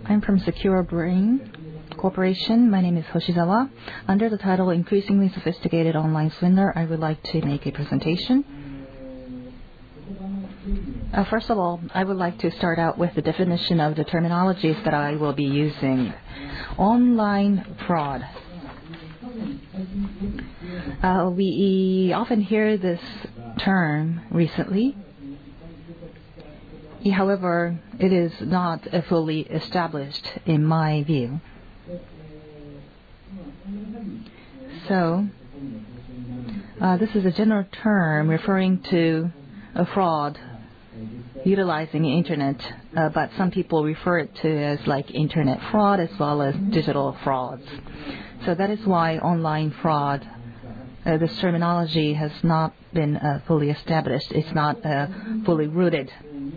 I'm from Secure Brain Corporation. My name is Hoshizawa. Under the title Increasingly Sophisticated Online Swindler, I would like to make a presentation. First of all, I would like to start out with the definition of the terminologies that I will be using. Online fraud. We often hear this term recently. However, it is not fully established in my view. So, this is a general term referring to a fraud utilizing the internet, but some people refer it to as like internet fraud as well as digital frauds. So that is why online fraud, this terminology has not been fully established. It's not fully rooted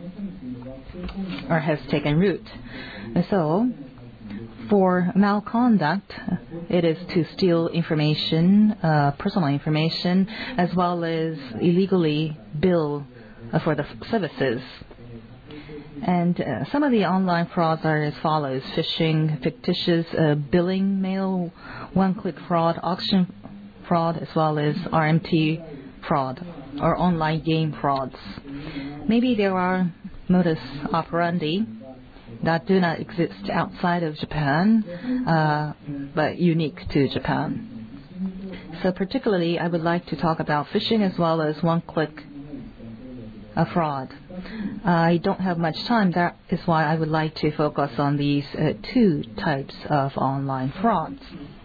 or has taken root. So, for malconduct, it is to steal information, personal information, as well as illegally bill for the services. And some of the online frauds are as follows: phishing, fictitious billing mail, one-click fraud, auction fraud, as well as RMT fraud, or online game frauds. Maybe there are modus operandi that do not exist outside of Japan, but unique to Japan. So particularly, I would like to talk about phishing as well as one-click fraud. I don't have much time. That is why I would like to focus on these two types of online frauds.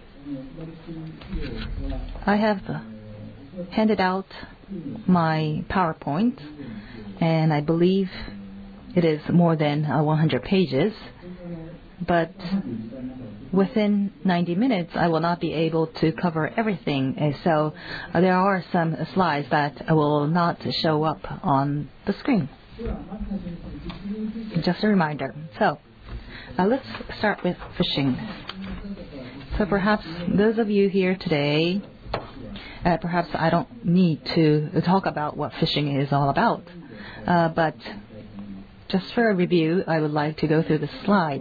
I have handed out my PowerPoint, and I believe it is more than 100 pages, but within 90 minutes I will not be able to cover everything, and so there are some slides that will not show up on the screen. Just a reminder. So let's start with phishing. So perhaps those of you here today, perhaps I don't need to talk about what phishing is all about, but just for a review, I would like to go through the slide.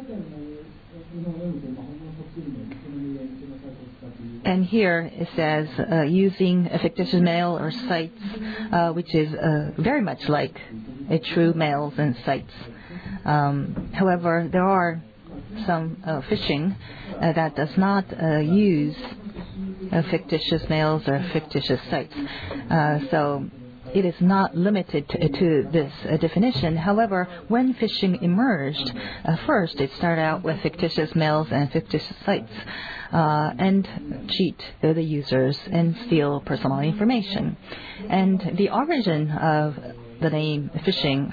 And here it says using a fictitious mail or sites, which is very much like a true mails and sites. However, there are some phishing that does not use fictitious mails or fictitious sites. So it is not limited to this definition. However, when phishing emerged, first it started out with fictitious mails and fictitious sites and cheat the users and steal personal information. And the origin of the name phishing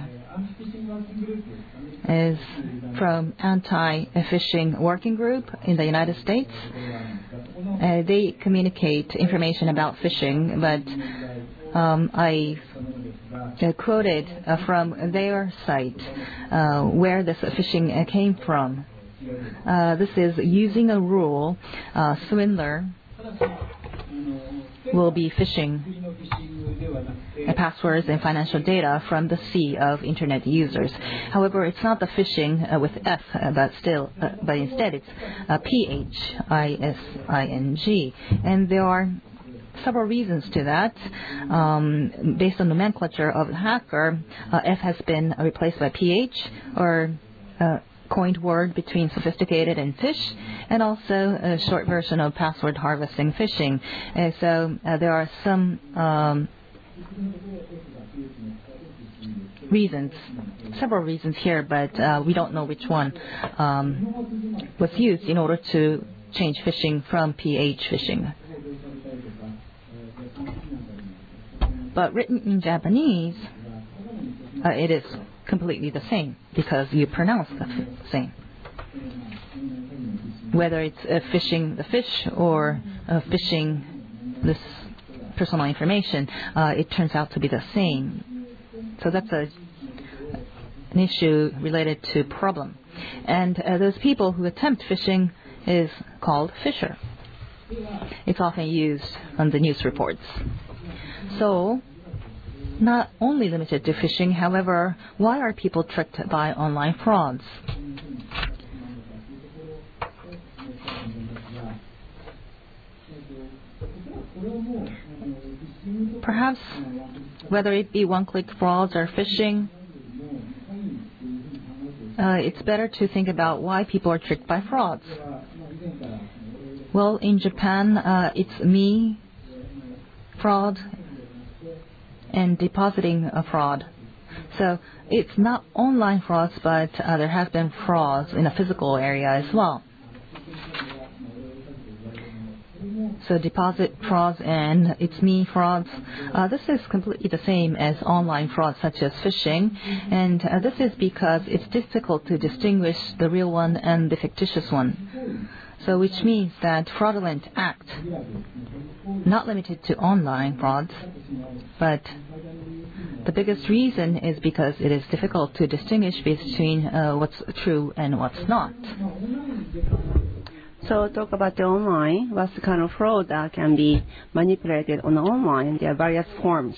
is from Anti-Phishing Working Group in the United States. They communicate information about phishing, but I quoted from their site where this phishing came from. This is using a rule, swindler will be phishing passwords and financial data from the sea of internet users. However, it's not the phishing with F, but instead it's PHISING. And there are several reasons to that. Based on nomenclature of the hacker, F has been replaced by PH, or coined word between sophisticated and fish, and also a short version of password harvesting phishing. So there are some reasons, several reasons here, but we don't know which one was used in order to change phishing from PH phishing. But written in Japanese, it is completely the same because you pronounce the same. Whether it's phishing the fish or phishing this personal information, it turns out to be the same. So that's an issue related to problem. And those people who attempt phishing is called phisher. It's often used on the news reports. So, not only limited to phishing, however, why are people tricked by online frauds? Perhaps whether it be one-click frauds or phishing, it's better to think about why people are tricked by frauds. Well, in Japan, it's me fraud and depositing a fraud. So it's not online frauds, but there have been frauds in a physical area as well. So deposit frauds and it's me frauds, this is completely the same as online frauds such as phishing, and this is because it's difficult to distinguish the real one and the fictitious one. So which means that fraudulent act, not limited to online frauds, but the biggest reason is because it is difficult to distinguish between what's true and what's not. So talk about the online. What's the kind of fraud that can be manipulated on online? There are various forms.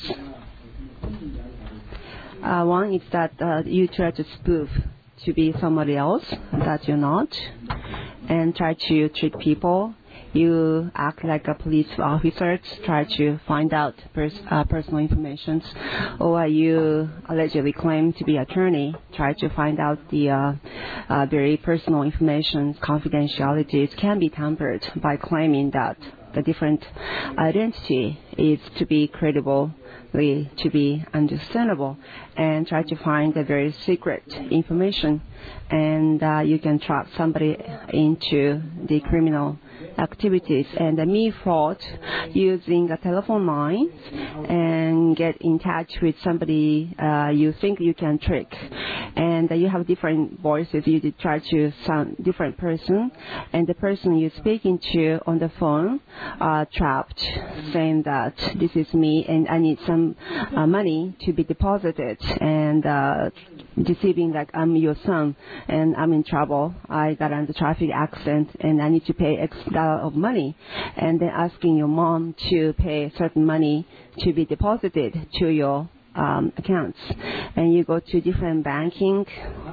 One is that you try to spoof to be somebody else that you're not and try to trick people. You act like a police officer to try to find out personal information, or you allegedly claim to be attorney, try to find out the very personal information. Confidentialities can be tampered by claiming that the different identity is to be credible, to be understandable, and try to find the very secret information, and you can trap somebody into the criminal activities. And the me fraud, using a telephone line and get in touch with somebody you think you can trick, and you have different voices. You try to sound different person, and the person you're speaking to on the phone trapped, saying that this is me and I need some money to be deposited, and deceiving like I'm your son and I'm in trouble. I got into traffic accident and I need to pay X dollar of money, and then asking your mom to pay certain money to be deposited to your accounts. And you go to different banking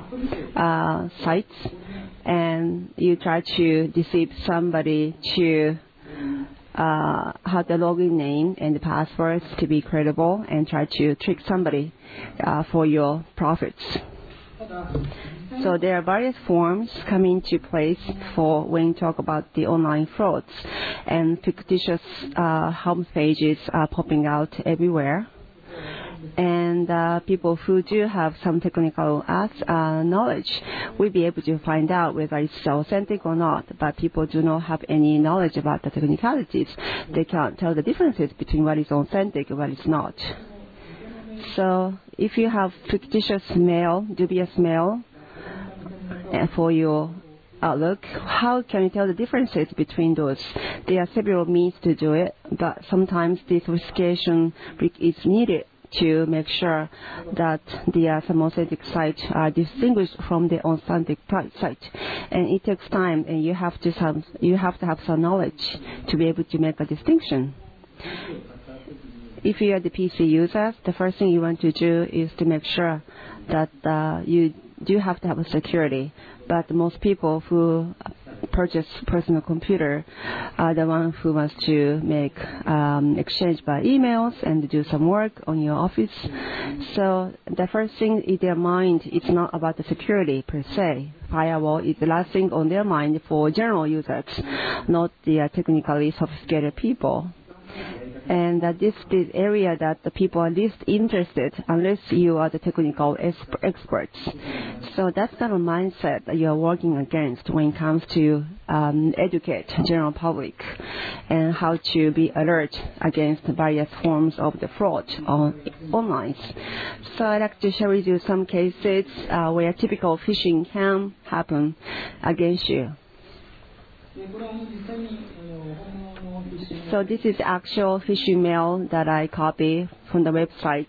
sites and you try to deceive somebody to have the login name and the passwords to be credible, and try to trick somebody for your profits. So there are various forms coming into place for when you talk about the online frauds, and fictitious home pages are popping out everywhere. And people who do have some technical knowledge will be able to find out whether it's authentic or not, but people do not have any knowledge about the technicalities. They can't tell the differences between what is authentic and what is not. So if you have fictitious mail, dubious mail for your Outlook, how can you tell the differences between those? There are several means to do it, but sometimes this verification is needed to make sure that some authentic sites are distinguished from the authentic site, and it takes time, and you have to have some knowledge to be able to make a distinction. If you are the PC users, the first thing you want to do is to make sure that you do have to have a security. But most people who purchase personal computer are the one who wants to make exchange by emails and do some work on your office. So the first thing in their mind, it's not about the security per se. Firewall is the last thing on their mind for general users, not the technically sophisticated people. And this is the area that the people are least interested unless you are the technical experts. So that's kind of mindset that you are working against when it comes to educate general public and how to be alert against various forms of the fraud online. So I'd like to share with you some cases where typical phishing can happen against you. So this is actual phishing mail that I copy from the website.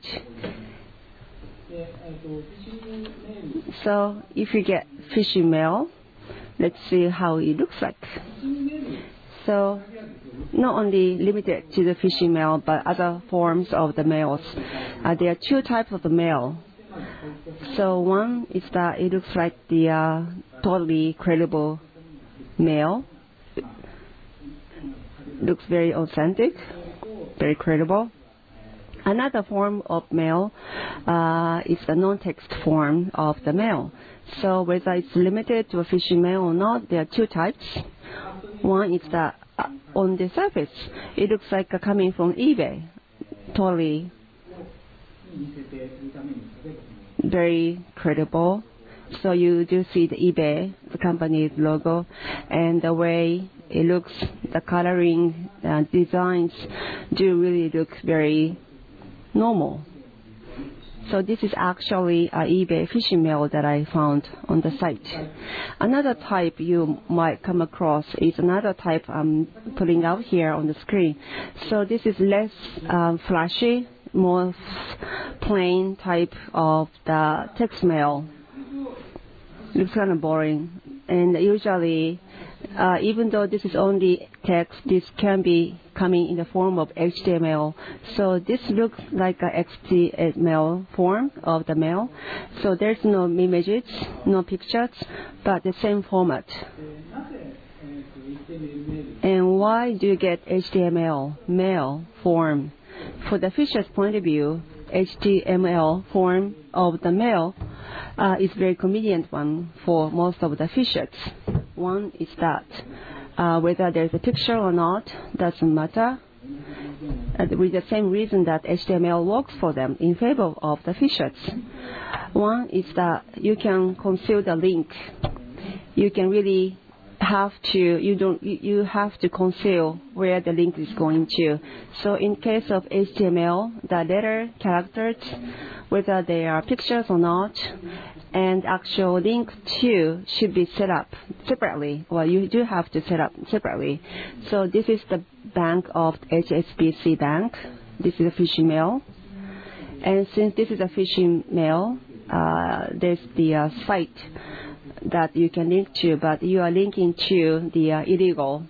So if you get phishing mail, let's see how it looks like. So not only limited to the phishing mail, but other forms of the mails. There are two types of the mail. So one is that it looks like the totally credible mail. Looks very authentic, very credible. Another form of mail is the non-text form of the mail. So whether it's limited to a phishing mail or not, there are two types. One is that on the surface, it looks like coming from eBay, totally very credible. So you do see the eBay, the company's logo, and the way it looks, the coloring, designs do really look very normal. So this is actually an eBay phishing mail that I found on the site. Another type you might come across is another type I'm putting out here on the screen. So this is less flashy, more plain type of the text mail. Looks kind of boring. And usually, even though this is only text, this can be coming in the form of HTML. So this looks like a HTML form of the mail. So there's no images, no pictures, but the same format. And why do you get HTML mail form? For the fisher's point of view, HTML form of the mail is very convenient one for most of the fishers. One is that whether there's a picture or not doesn't matter. With the same reason that HTML works for them in favor of the fishers. One is that you can conceal the link. You can really you have to conceal where the link is going to. So in case of HTML, the letter characters, whether they are pictures or not, and actual link to should be set up separately. Well, you do have to set up separately. So this is the bank of HSBC Bank. This is a phishing mail. And since this is a phishing mail, there's the site that you can link to, but you are linking to the illegal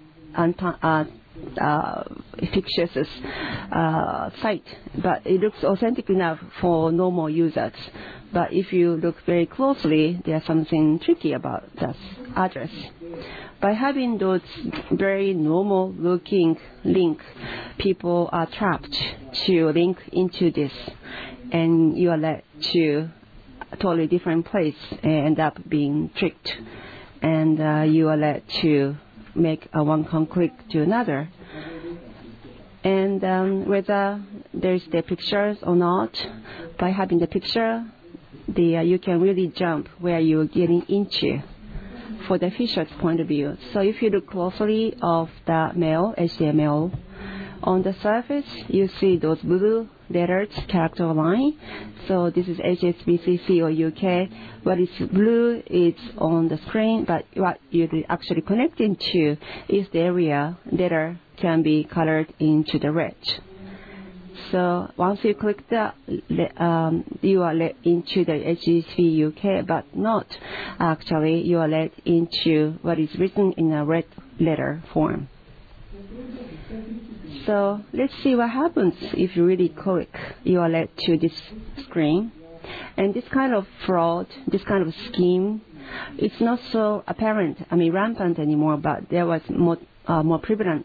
fictitious site. But it looks authentic enough for normal users. But if you look very closely, there's something tricky about this address. By having those very normal looking links, people are trapped to link into this, and you are led to a totally different place and end up being tricked, and you are led to make a one click to another. And whether there's the pictures or not, by having the picture, you can really jump where you're getting into for the fisher's point of view. So if you look closely of the mail, HTML, on the surface, you see those blue letters, character line. So this is HSBC CO UK. What is blue is on the screen, but what you're actually connecting to is the area letter can be colored into the red. So once you click that, you are led into the HSBC UK, but not actually. You are led into what is written in a red letter form. So let's see what happens if you really click. You are led to this screen. And this kind of fraud, this kind of scheme, it's not so apparent, rampant anymore, but there was more prevalent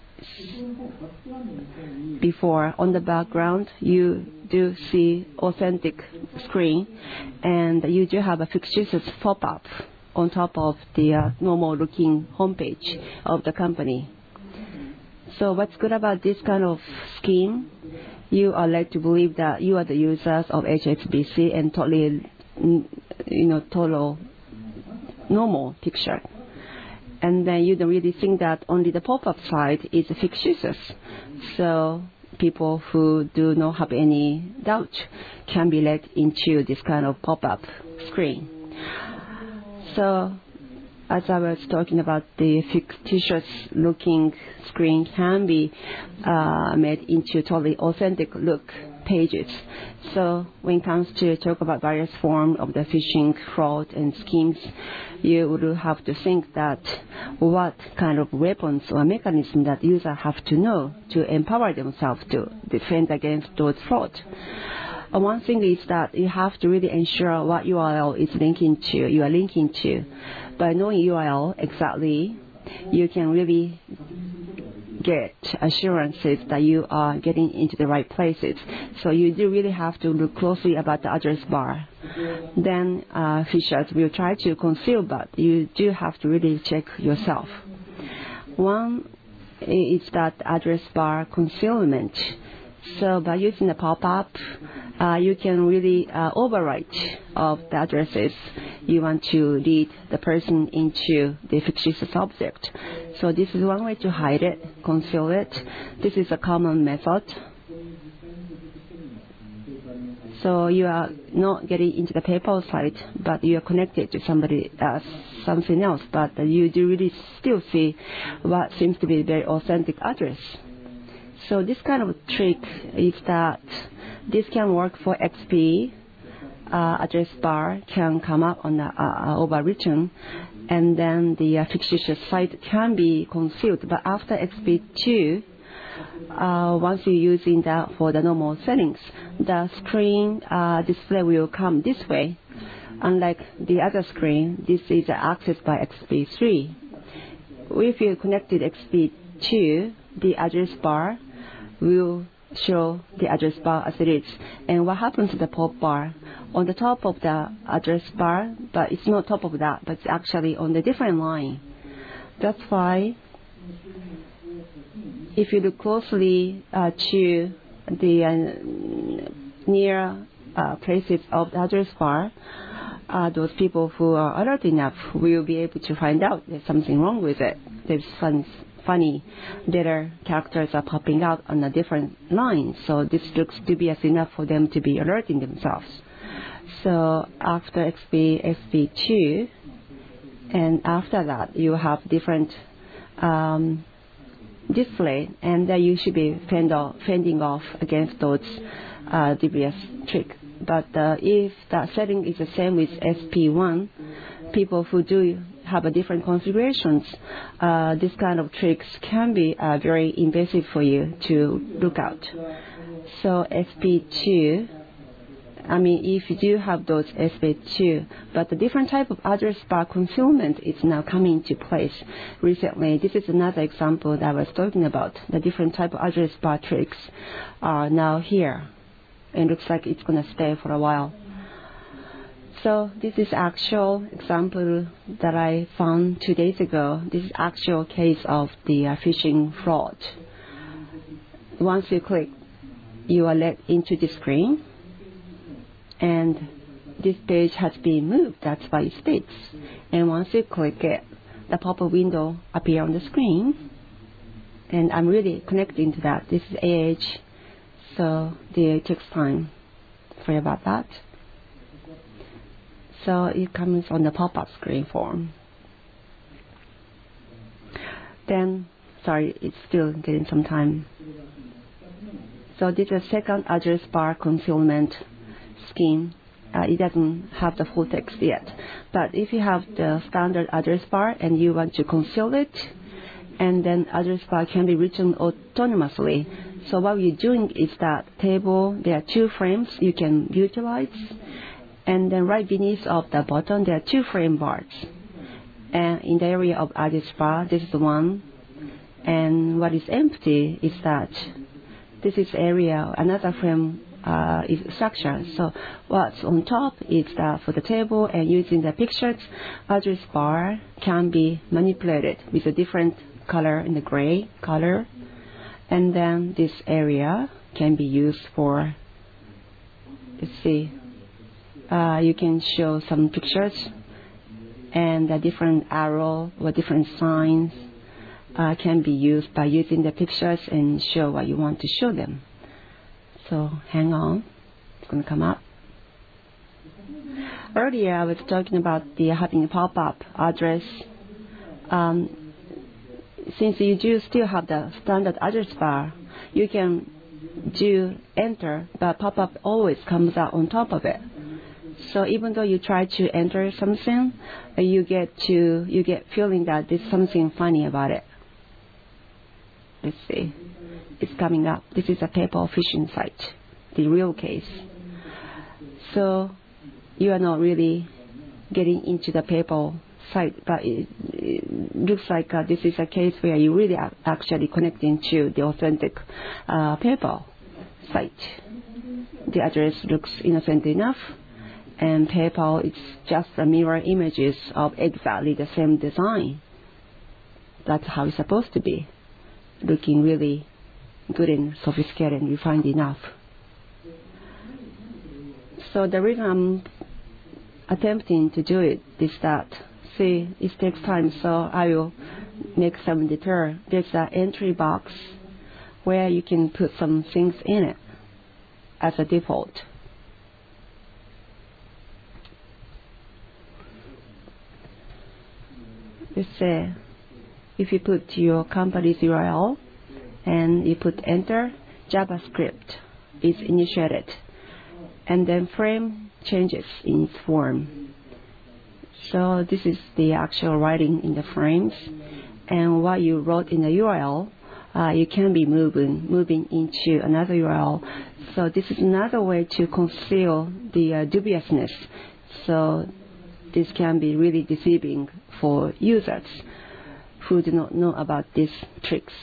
before. On the background, you do see authentic screen, and you do have a fictitious pop-up on top of the normal-looking homepage of the company. So what's good about this kind of scheme? You are led to believe that you are the users of HSBC and totally, total normal picture. And then you don't really think that only the pop-up side is fictitious. So people who do not have any doubt can be led into this kind of pop-up screen. So as I was talking about, the fictitious looking screen can be made into totally authentic look pages. So when it comes to talk about various forms of the phishing, fraud, and schemes, you would have to think that what kind of weapons or mechanism that users have to know to empower themselves to defend against those fraud. One thing is that you have to really ensure what URL is you are linking to. By knowing URL exactly, you can really get assurances that you are getting into the right places. So you do really have to look closely about the address bar. Then phishers will try to conceal, but you do have to really check yourself. One is that address bar concealment. So by using the pop-up, you can really overwrite of the addresses you want to lead the person into the fictitious object. So this is one way to hide it, conceal it. This is a common method. So you are not getting into the PayPal site, but you are connected to something else. But you do really still see what seems to be a very authentic address. So this kind of trick is that this can work for XP. Address bar can come up on the overwritten, and then the fictitious site can be concealed. But after XP2, once you're using that for the normal settings, the screen display will come this way. Unlike the other screen, this is accessed by XP3. If you connected XP2, the address bar will show the address bar as it is. And what happens to the pop bar? On the top of the address bar, but it's not top of that, but it's actually on the different line. That's why if you look closely to the near places of the address bar, those people who are alert enough will be able to find out there's something wrong with it. There's funny letter characters are popping out on a different line. So this looks to be as enough for them to be alerting themselves. So after XP2, and after that you have different display, and you should be fending off against those devious tricks. But if that setting is the same with SP1, people who do have a different configurations, this kind of tricks can be very invasive for you to look out. So SP2, if you do have those SP2, but the different type of address bar concealment is now coming into place recently. This is another example that I was talking about. The different type of address bar tricks are now here, and looks like it's going to stay for a while. So this is actual example that I found 2 days ago. This is actual case of the phishing fraud. Once you click, you are led into the screen, and this page has been moved. That's why it states. And once you click it, the pop-up window appears on the screen. And I'm really connecting to that. This is AH, so it takes time. Sorry about that. So it comes on the pop-up screen form. Then, sorry, it's still getting some time. So this is a second address bar concealment scheme. It doesn't have the full text yet. But if you have the standard address bar and you want to conceal it, and then address bar can be written autonomously. So what we're doing is that table, there are 2 frames you can utilize. And then right beneath of the button, there are 2 frame bars. And in the area of address bar, this is the one. And what is empty is that this is area, another frame is structure. So what's on top is that for the table, and using the pictures, address bar can be manipulated with a different color in the gray color. And then this area can be used for, let's see, you can show some pictures, and the different arrow or different signs can be used by using the pictures and show what you want to show them. So hang on, it's going to come up. Earlier I was talking about the having a pop-up address. Since you do still have the standard address bar, you can do enter, but pop-up always comes out on top of it. So even though you try to enter something, you get feeling that there's something funny about it. Let's see, it's coming up. This is a PayPal phishing site, the real case. So you are not really getting into the PayPal site, but it looks like this is a case where you really are actually connecting to the authentic PayPal site. The address looks innocent enough, and PayPal is just a mirror images of exactly the same design. That's how it's supposed to be, looking really good and sophisticated and refined enough. So the reason I'm attempting to do it is that, see, it takes time, so I will make some detour. There's an entry box where you can put some things in it as a default. Let's say if you put your company's URL and you put enter, JavaScript is initiated, and then frame changes in its form. So this is the actual writing in the frames, and what you wrote in the URL, you can be moving into another URL. So this is another way to conceal the dubiousness. So this can be really deceiving for users who do not know about these tricks.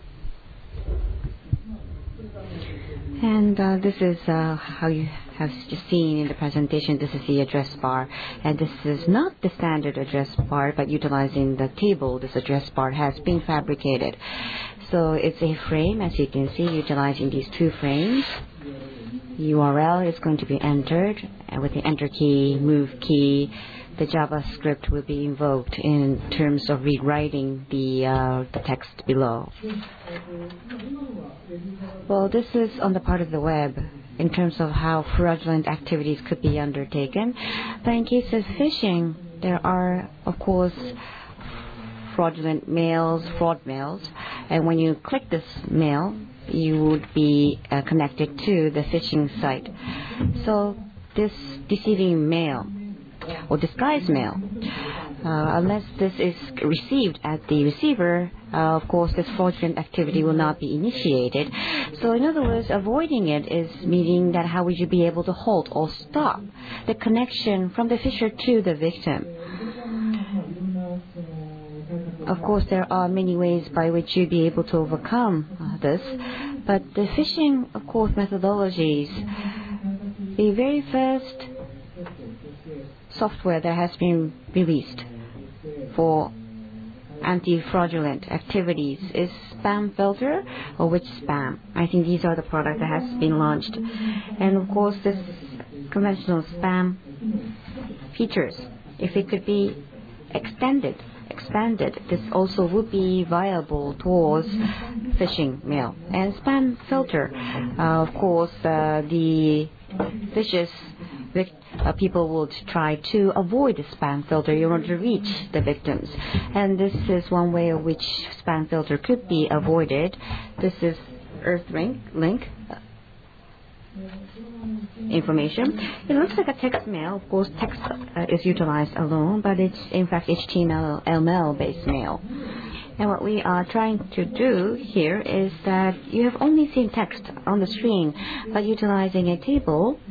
And this is how you have just seen in the presentation. This is the address bar, and this is not the standard address bar, but utilizing the table, this address bar has been fabricated. So it's a frame, as you can see, utilizing these two frames. URL is going to be entered, and with the enter key, move key, the JavaScript will be invoked in terms of rewriting the text below. Well, this is on the part of the web in terms of how fraudulent activities could be undertaken. But in case of phishing, there are, of course, fraudulent mails, fraud mails, and when you click this mail, you would be connected to the phishing site. So this deceiving mail or disguised mail, unless this is received at the receiver, of course this fraudulent activity will not be initiated. So in other words, avoiding it is meaning that how would you be able to halt or stop the connection from the phisher to the victim. Of course, there are many ways by which you'd be able to overcome this, but the phishing, of course, methodologies, the very first software that has been released for anti-fraudulent activities is Spam Filter or Witch Spam. I think these are the products that has been launched. And of course, this conventional spam features, if it could be expanded, this also would be viable towards phishing mail. And Spam Filter, of course, the vicious people would try to avoid the spam filter in order to reach the victims. And this is one way in which spam filter could be avoided. This is Earthlink information. It looks like a text mail. Of course, text is utilized alone, but it's in fact HTML based mail. And what we are trying to do here is that you have only seen text on the screen, but utilizing a table.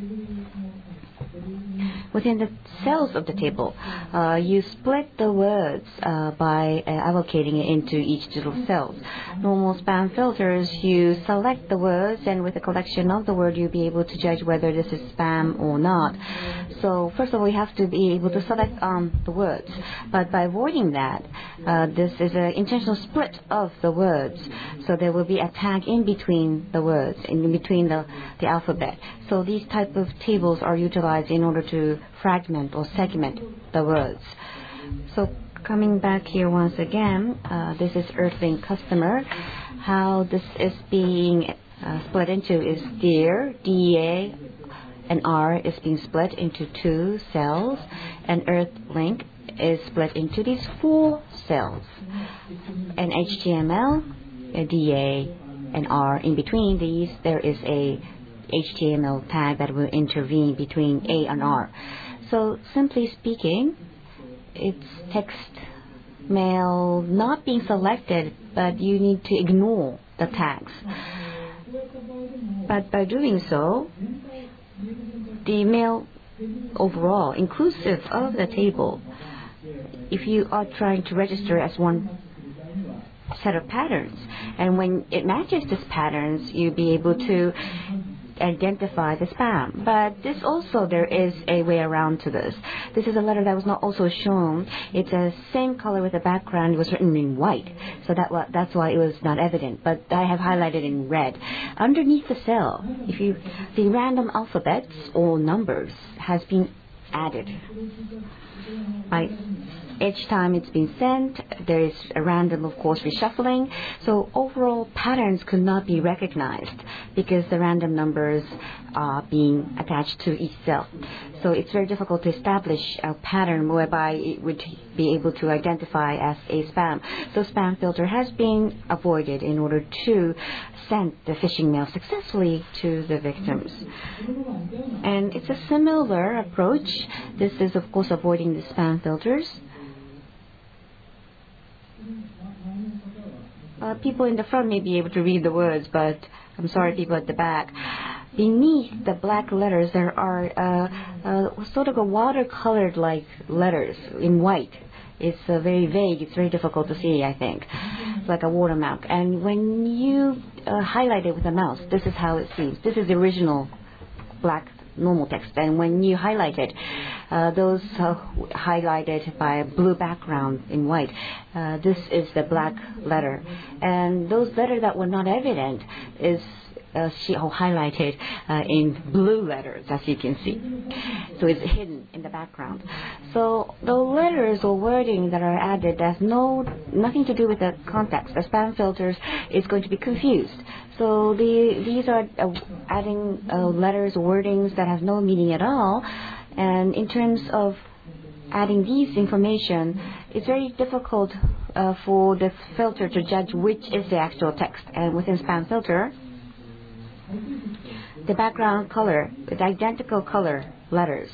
Within the cells of the table, you split the words by allocating it into each little cell. Normal spam filters, you select the words, and with a collection of the word, you'll be able to judge whether this is spam or not. So first of all, you have to be able to select the words. But by avoiding that, this is an intentional split of the words. So there will be a tag in between the words, in between the alphabet. So these type of tables are utilized in order to fragment or segment the words. So coming back here once again, this is Earthlink customer. How this is being split into is dear, DA, and R is being split into 2 cells, and Earthlink is split into these 4 cells. And HTML, DA, and R, in between these, there is a HTML tag that will intervene between A and R. So simply speaking, it's text mail not being selected, but you need to ignore the tags. But by doing so, the mail overall, inclusive of the table, if you are trying to register as one set of patterns, and when it matches these patterns, you'll be able to identify the spam. But this also, there is a way around to this. This is a letter that was not also shown. It's the same color with the background. It was written in white, so that's why it was not evident. But I have highlighted in red. Underneath the cell, the random alphabets or numbers has been added. Right. Each time it's been sent, there is a random, of course, reshuffling. So overall patterns could not be recognized because the random numbers are being attached to each cell. So it's very difficult to establish a pattern whereby it would be able to identify as a spam. So spam filter has been avoided in order to send the phishing mail successfully to the victims. And it's a similar approach. This is, of course, avoiding the spam filters. People in the front may be able to read the words, but I'm sorry, people at the back. Beneath the black letters, there are sort of a watercolored like letters in white. It's very vague. It's very difficult to see, I think. It's like a watermark. And when you highlight it with a mouse, this is how it seems. This is the original black normal text. And when you highlight it, those highlighted by a blue background in white, this is the black letter. And those letters that were not evident is highlighted in blue letters, as you can see. So it's hidden in the background. So the letters or wording that are added has nothing to do with the context. The spam filters is going to be confused. So these are adding letters or wordings that have no meaning at all. And in terms of adding these information, it's very difficult for the filter to judge which is the actual text. And within spam filter, the background color with identical color letters,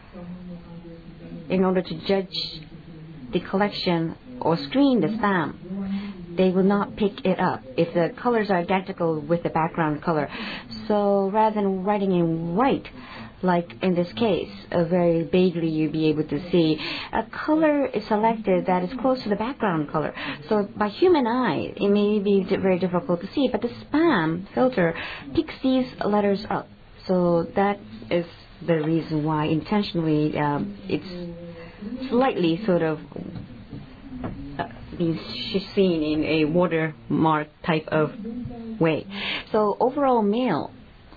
in order to judge the collection or screen the spam, they will not pick it up if the colors are identical with the background color. So rather than writing in white, like in this case, very vaguely you'll be able to see a color is selected that is close to the background color. So by human eye, it may be very difficult to see, but the spam filter picks these letters up. So that is the reason why intentionally it's slightly sort of being seen in a watermark type of way. So overall mail,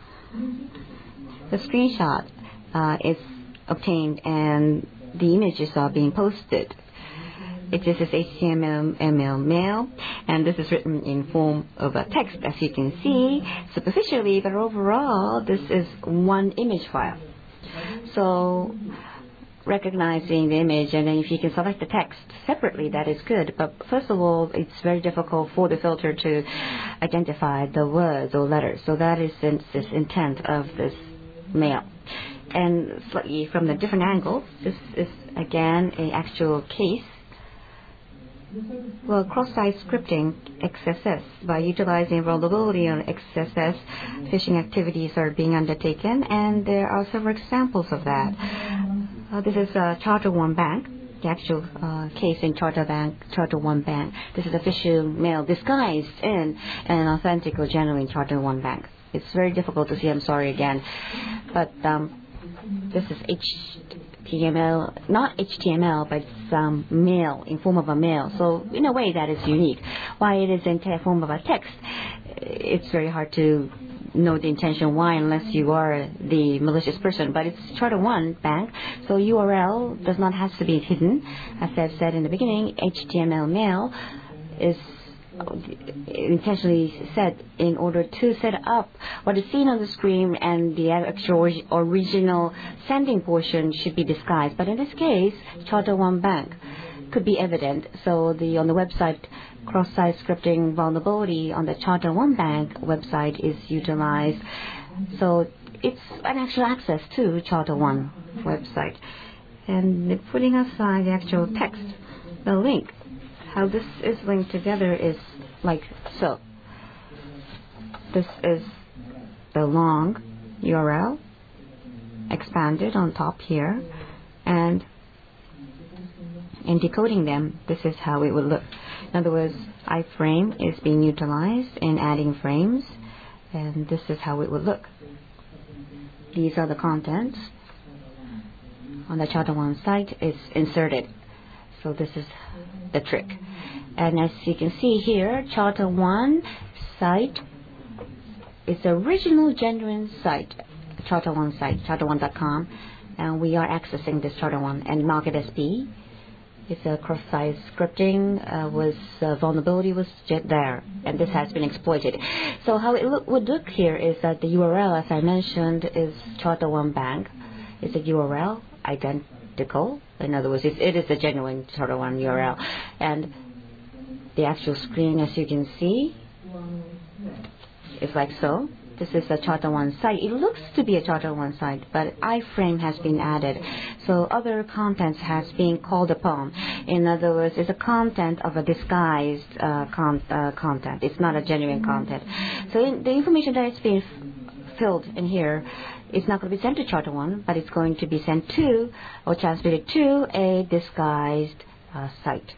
the screenshot is obtained and the images are being posted. This is HTML mail, and this is written in form of a text, as you can see, superficially, but overall this is one image file. So recognizing the image, and then if you can select the text separately, that is good. But first of all, it's very difficult for the filter to identify the words or letters. So that is this intent of this mail. And slightly from the different angle, this is again an actual case. Well, cross-site scripting, XSS, by utilizing vulnerability on XSS, phishing activities are being undertaken, and there are several examples of that. This is Charter One Bank, the actual case in Charter One Bank. This is official mail disguised in an authentic or genuine Charter One Bank. It's very difficult to see, I'm sorry again, but this is HTML, not HTML, but it's mail, in form of a mail. So in a way that is unique. Why it is in form of a text, it's very hard to know the intention why, unless you are the malicious person. But it's Charter One Bank, so URL does not have to be hidden. As I've said in the beginning, HTML mail is intentionally said in order to set up what is seen on the screen, and the actual original sending portion should be disguised. But in this case, Charter One Bank could be evident. So on the website, cross-site scripting vulnerability on the Charter One Bank website is utilized. So it's an actual access to Charter One website. And putting aside the actual text, the link, how this is linked together is like so. This is the long URL expanded on top here, and and decoding them, this is how it would look. In other words, iframe is being utilized in adding frames, and this is how it would look. These are the contents on the Charter One site is inserted. So this is the trick. And as you can see here, Charter One site is the original genuine site, Charter One site, charter1.com, and we are accessing this Charter One. And Market SP, it's a cross-site scripting vulnerability was there, and this has been exploited. So how it would look here is that the URL, as I mentioned, is Charter One Bank. It's a URL identical. In other words, it is a genuine Charter One URL, and the actual screen, as you can see, is like so. This is a Charter One site. It looks to be a Charter One site, but iframe has been added. So other contents has been called upon. In other words, it's a content of a disguised content. It's not a genuine content. So the information that is being filled in here is not going to be sent to Charter One, but it's going to be sent to or transmitted to a disguised site.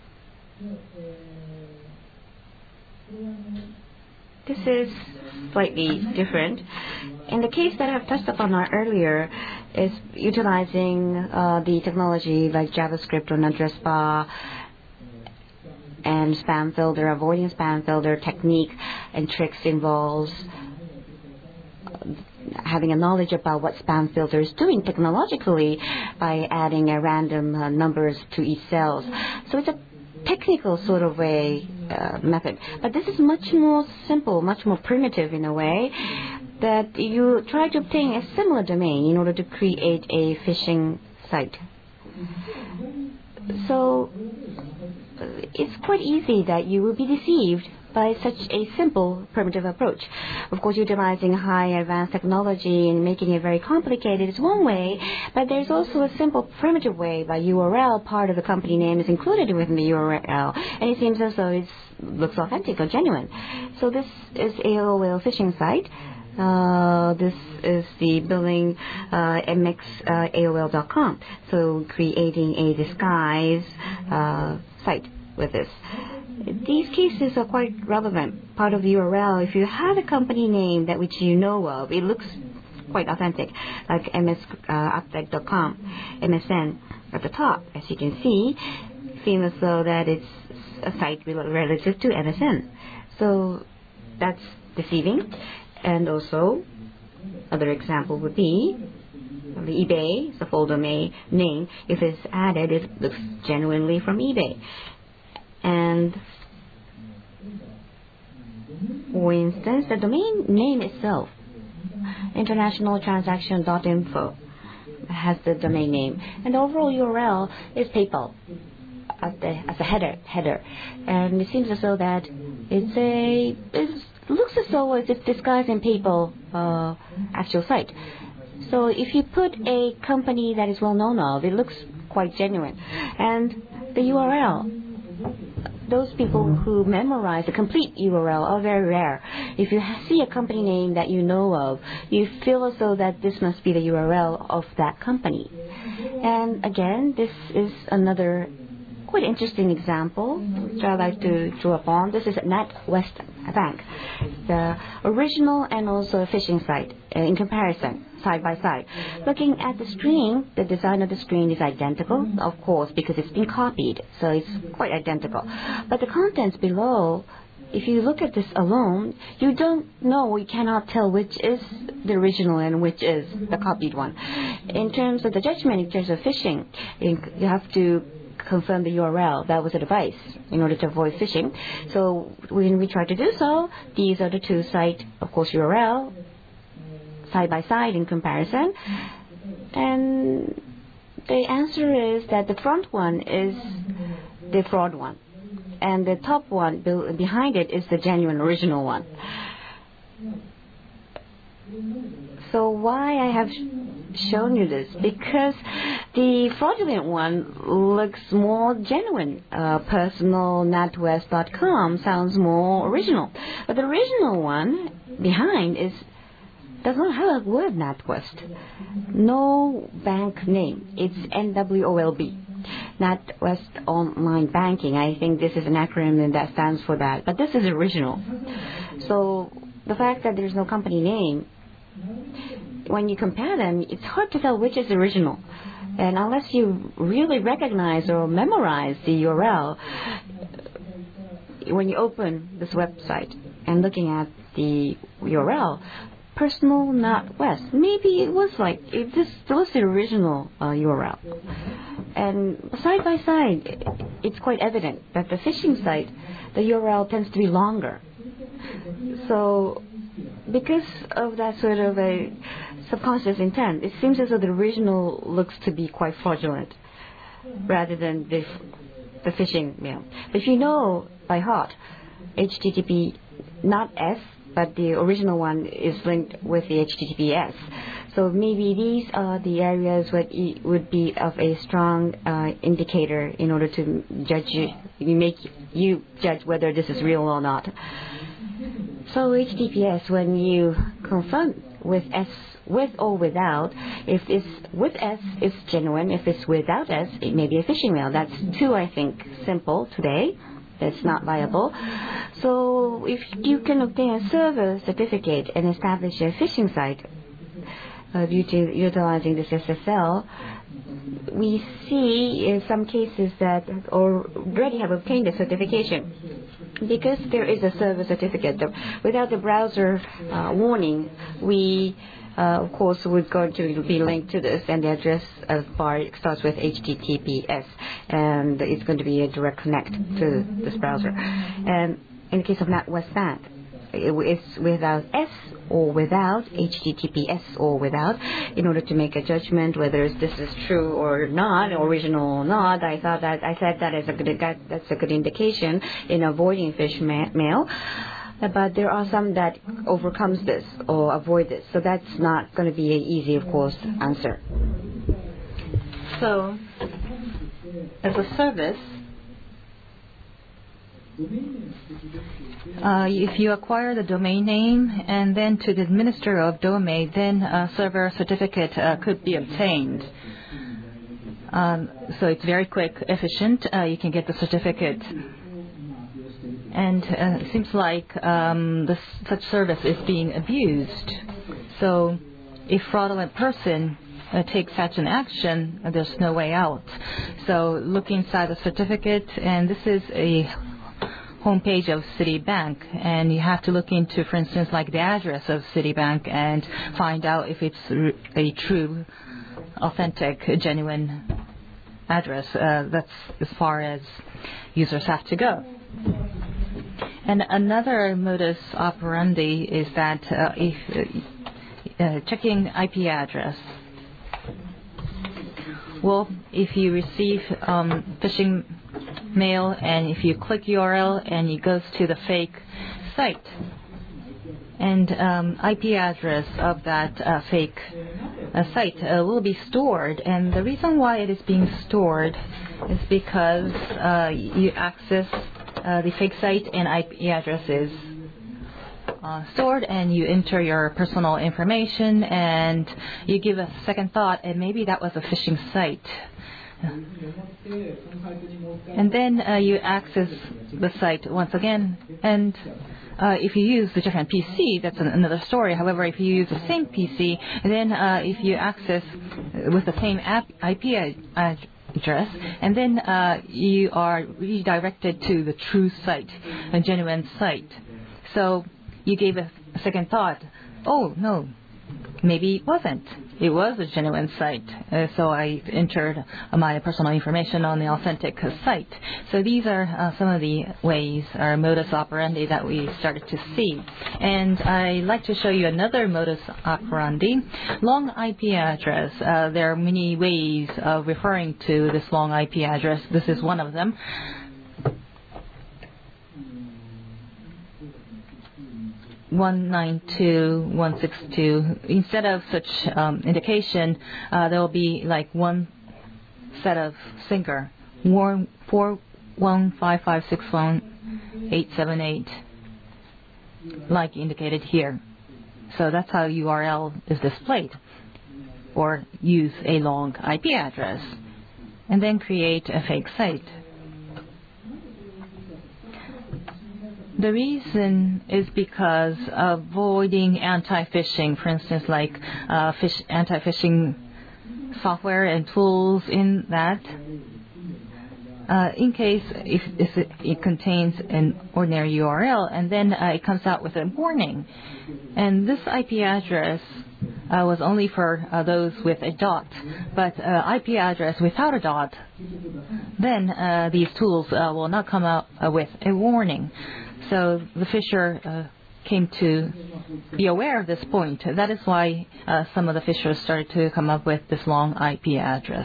This is slightly different. In the case that I've touched upon earlier, is utilizing the technology like JavaScript or address bar and spam filter, avoiding spam filter technique and tricks involves having a knowledge about what spam filter is doing technologically by adding a random numbers to each cells. So it's a technical sort of a method, but this is much more simple, much more primitive in a way, that you try to obtain a similar domain in order to create a phishing site. So it's quite easy that you will be deceived by such a simple primitive approach. Of course, utilizing high advanced technology and making it very complicated is one way, but there's also a simple primitive way by URL. Part of the company name is included within the URL, and it seems as though it looks authentic or genuine. So this is AOL phishing site. This is the billing mx.aol.com. So creating a disguise site with this. These cases are quite relevant. Part of the URL, if you have a company name that which you know of, it looks quite authentic, like msuptech.com, MSN at the top, as you can see, seems as though that it's a site relative to MSN. So that's deceiving. And also, other example would be the eBay, the full domain name. If it's added, it looks genuinely from eBay. And for instance, the domain name itself, internationaltransaction.info, has the domain name, and the overall URL is PayPal as a header, and it seems as though that it looks as though it's disguised in PayPal actual site. So if you put a company that is well known of, it looks quite genuine, and the URL. Those people who memorize a complete URL are very rare. If you see a company name that you know of, you feel as though that this must be the URL of that company. And again, this is another quite interesting example which I'd like to draw upon. This is NatWest Bank, the original and also a phishing site in comparison, side by side. Looking at the screen, the design of the screen is identical, of course, because it's been copied, so it's quite identical. But the contents below, if you look at this alone, you don't know, you cannot tell which is the original and which is the copied one. In terms of the judgment, in terms of phishing, you have to confirm the URL. That was a device in order to avoid phishing. So when we try to do so, these are the two site, of course, URL, side by side in comparison. And the answer is that the front one is the fraud one, and the top one behind it is the genuine original one. So why I have shown you this? Because the fraudulent one looks more genuine. Personal NatWest.com sounds more original. But the original one behind does not have a word NatWest. No bank name. It's NWOLB. NatWest Online Banking. I think this is an acronym that stands for that. But this is original. So the fact that there's no company name, when you compare them, it's hard to tell which is original. And unless you really recognize or memorize the URL, when you open this website and looking at the URL, Personal NatWest, maybe it was this was the original URL. And side by side, it's quite evident that the phishing site, the URL tends to be longer. So because of that sort of a subconscious intent, it seems as though the original looks to be quite fraudulent rather than the phishing mail. But if you know by heart, HTTP, not S, but the original one is linked with the HTTPS. So maybe these are the areas what would be of a strong indicator in order to judge make you judge whether this is real or not. So HTTPS, when you confront with S, with or without, if it's with S, it's genuine. If it's without S, it may be a phishing mail. That's too, I think, simple today. It's not viable. So if you can obtain a server certificate and establish a phishing site utilizing this SSL, we see in some cases that already have obtained a certification. Because there is a server certificate, without the browser warning, we of course, we're going to be linked to this, and the address bar starts with HTTPS, and it's going to be a direct connect to this browser. And in the case of NatWest Bank, it's without S or without HTTPS or without, in order to make a judgment whether this is true or not, original or not. I said that is that's a good indication in avoiding fish mail. But there are some that overcomes this or avoid this. So that's not going to be an easy, of course, answer. So, as a service, if you acquire the domain name and then to the administrator of domain, then a server certificate could be obtained. So it's very quick, efficient. You can get the certificate. And it seems like such service is being abused. So if fraudulent person takes such an action, there's no way out. So look inside the certificate, and this is a homepage of Citibank, and you have to look into, for instance, like the address of Citibank and find out if it's a true, authentic, genuine address. That's as far as users have to go. And another modus operandi is that if checking IP address. Well, if you receive phishing mail and if you click URL and it goes to the fake site, and IP address of that fake site will be stored. And the reason why it is being stored is because you access the fake site and IP address is stored, and you enter your personal information and you give a second thought, and maybe that was a phishing site. And then you access the site once again, and if you use a different PC, that's another story. However, if you use the same PC, then if you access with the same IP address, and then you are redirected to the true site, a genuine site. So you gave a second thought. Oh, no, maybe it wasn't. It was a genuine site. So I entered my personal information on the authentic site. So these are some of the ways, or modus operandi, that we started to see. And I'd like to show you another modus operandi, long IP address. There are many ways of referring to this long IP address. This is one of them. 192.162. Instead of such indication, there will be like one set of finger, 415561878, like indicated here. So that's how URL is displayed, or use a long IP address. and then create a fake site. The reason is because avoiding anti-phishing, for instance, like anti-phishing software and tools in that. In case if it contains an ordinary URL, and then it comes out with a warning. And this IP address was only for those with a dot, but IP address without a dot, then these tools will not come out with a warning. So the phisher came to be aware of this point. That is why some of the phishers started to come up with this long IP address.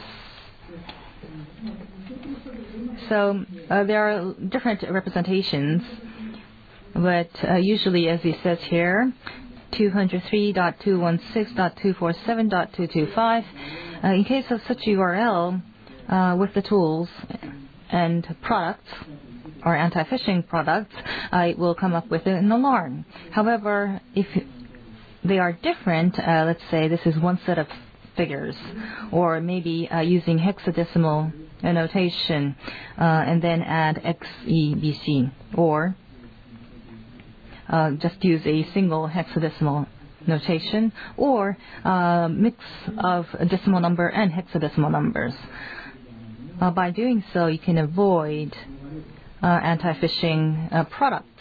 So there are different representations, but usually, as it says here, 203.216.247.225. In case of such URL, with the tools and products or anti-phishing products, it will come up with an alarm. However, if they are different, let's say this is one set of figures, or maybe using hexadecimal notation and then add XEBC, or just use a single hexadecimal notation, or mix of decimal number and hexadecimal numbers. By doing so, you can avoid anti-phishing products.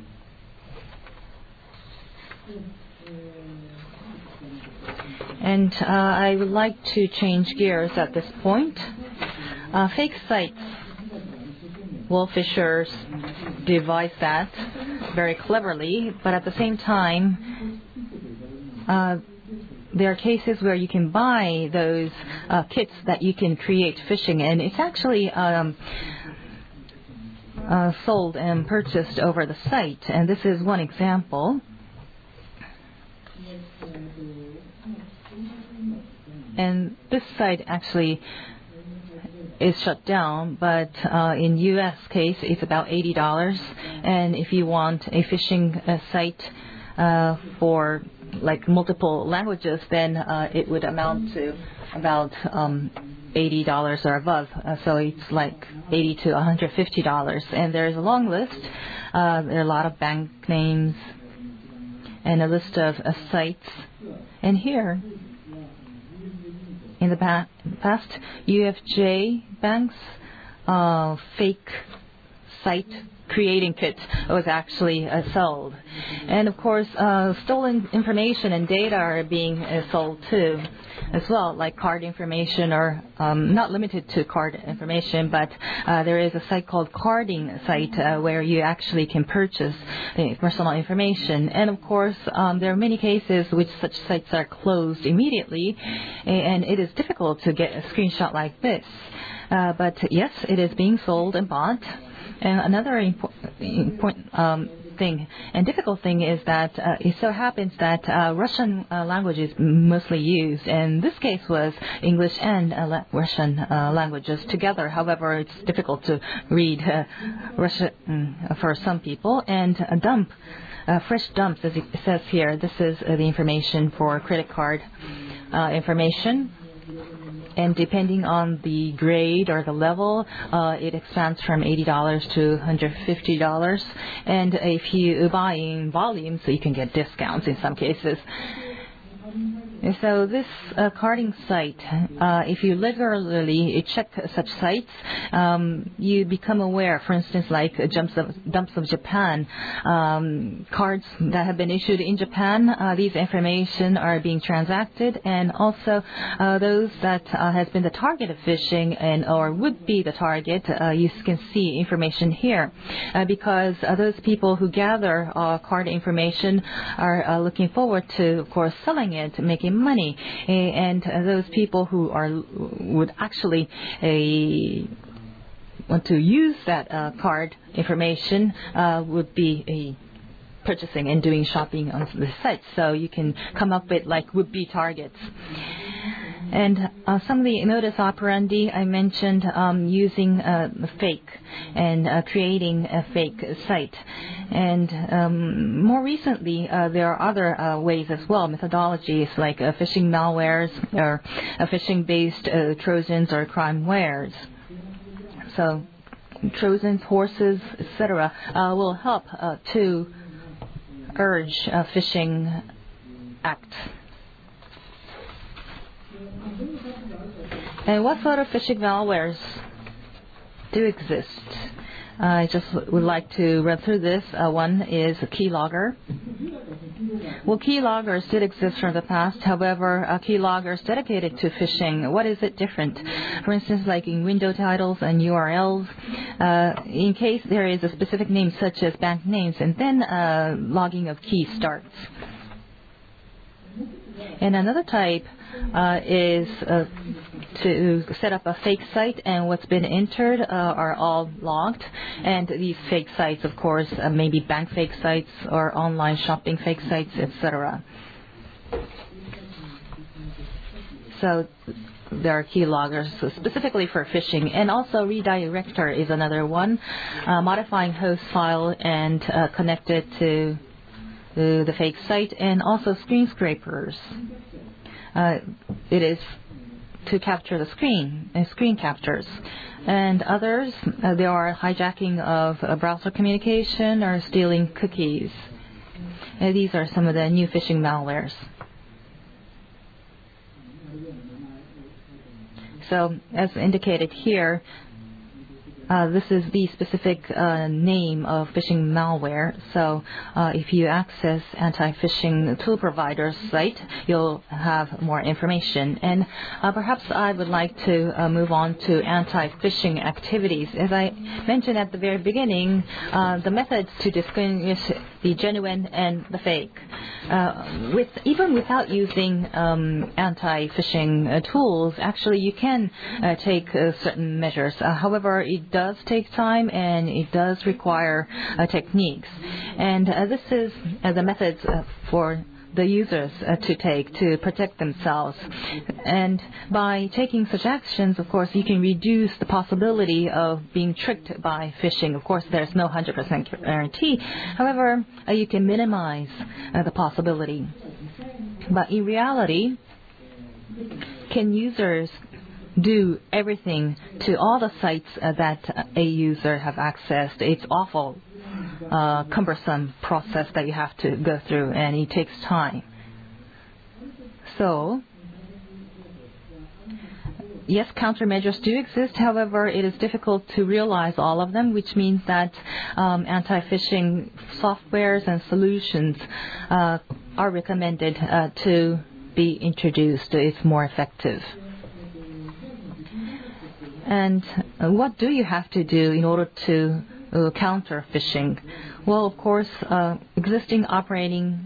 And I would like to change gears at this point. Fake sites. Well, phishers devise that very cleverly, but at the same time, there are cases where you can buy those kits that you can create phishing, and it's actually sold and purchased over the site. And this is one example. And this site actually is shut down, but in U.S. case, it's about $80. And if you want a phishing site for like multiple languages, then it would amount to about $80 or above. So it's like $80 to $150. And there's a long list. There are a lot of bank names and a list of sites. And here, in the past, UFJ Bank's fake site creating kit was actually sold. And of course, stolen information and data are being sold too, as well, like card information, or not limited to card information, but there is a site called Carding site where you actually can purchase personal information. And of course, there are many cases which such sites are closed immediately, and it is difficult to get a screenshot like this. But yes, it is being sold and bought. And another important thing and difficult thing is that it so happens that Russian language is mostly used, and this case was English and Russian languages together. However, it's difficult to read Russian for some people. And a dump, fresh dumps, as it says here, this is the information for credit card information. And depending on the grade or the level, it expands from $80 to $150. And if you buy in volume, so you can get discounts in some cases. And so this carding site, if you regularly check such sites, you become aware, for instance, like dumps of Japan, cards that have been issued in Japan, these information are being transacted, and also those that has been the target of phishing and or would be the target, you can see information here, because those people who gather card information are looking forward to, of course, selling it, making money, and those people who would actually want to use that card information would be purchasing and doing shopping on the site. So you can come up with like would-be targets. And some of the modus operandi I mentioned, using fake and creating a fake site. And more recently, there are other ways as well, methodologies like phishing malwares or phishing-based Trojans or crimewares. So Trojans, horses, etc. Will help to urge phishing acts. And what sort of phishing malwares do exist? I just would like to run through this. One is keylogger. Well, keyloggers did exist from the past. However, keyloggers dedicated to phishing, what is it different? For instance, like in window titles and URLs, in case there is a specific name such as bank names, and then logging of key starts. And another type is to set up a fake site, and what's been entered are all logged. And these fake sites, of course, may be bank fake sites or online shopping fake sites, etc. So there are keyloggers specifically for phishing. And also redirector is another one, modifying host file and connect it to the fake site, and also screen scrapers. It is to capture the screen captures. And others, there are hijacking of browser communication or stealing cookies. These are some of the new phishing malwares. So, as indicated here, this is the specific name of phishing malware. So if you access anti-phishing tool provider's site, you'll have more information. And perhaps I would like to move on to anti-phishing activities. As I mentioned at the very beginning, the methods to distinguish the genuine and the fake. Even without using anti-phishing tools, actually you can take certain measures. However, it does take time and it does require techniques. And this is the methods for the users to take to protect themselves. And by taking such actions, of course, you can reduce the possibility of being tricked by phishing. Of course, there's no 100% guarantee. However, you can minimize the possibility. But in reality, can users do everything to all the sites that a user have accessed? It's awful cumbersome process that you have to go through, and it takes time. So, yes, countermeasures do exist. However, it is difficult to realize all of them, which means that anti-phishing softwares and solutions are recommended to be introduced. It's more effective. And what do you have to do in order to counter phishing? Well, of course, existing operandi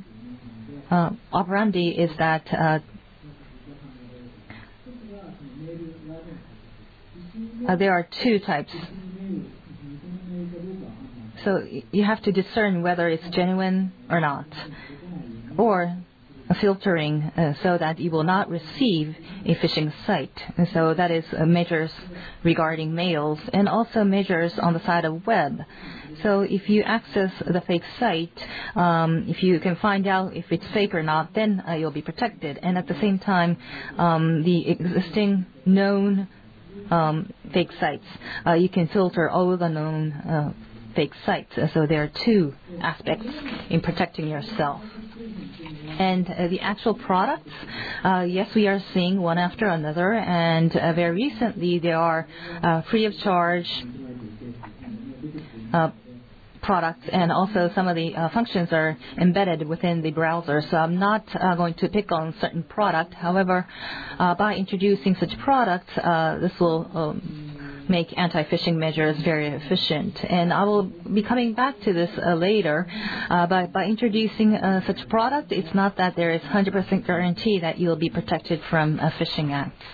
is that there are two types. So you have to discern whether it's genuine or not, or filtering so that you will not receive a phishing site. And so that is measures regarding mails, and also measures on the side of web. So if you access the fake site, if you can find out if it's fake or not, then you'll be protected. And at the same time, the existing known fake sites, you can filter all the known fake sites. So there are two aspects in protecting yourself. And the actual products, yes, we are seeing one after another, and very recently there are free of charge products, and also some of the functions are embedded within the browser. So I'm not going to pick on certain product. However, by introducing such products, this will make anti-phishing measures very efficient. And I will be coming back to this later. By introducing such product, it's not that there is 100% guarantee that you'll be protected from phishing acts.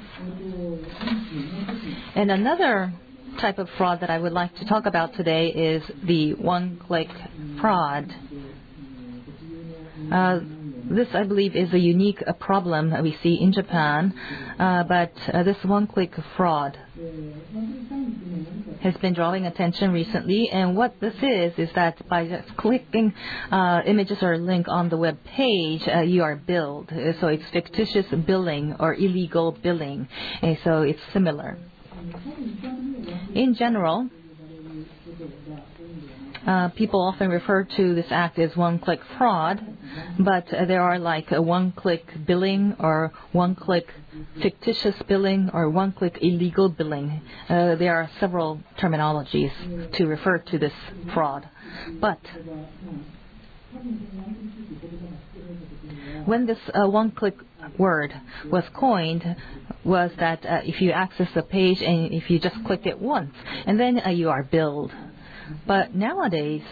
And another type of fraud that I would like to talk about today is the one-click fraud. This, I believe, is a unique problem that we see in Japan, but this one-click fraud has been drawing attention recently. And what this is that by just clicking images or link on the web page, you are billed. So it's fictitious billing or illegal billing. And so it's similar. In general, people often refer to this act as one-click fraud, but there are like a one-click billing or one-click fictitious billing or one-click illegal billing. There are several terminologies to refer to this fraud. But when this one-click word was coined, was that if you access the page and if you just click it once, and then you are billed. But nowadays,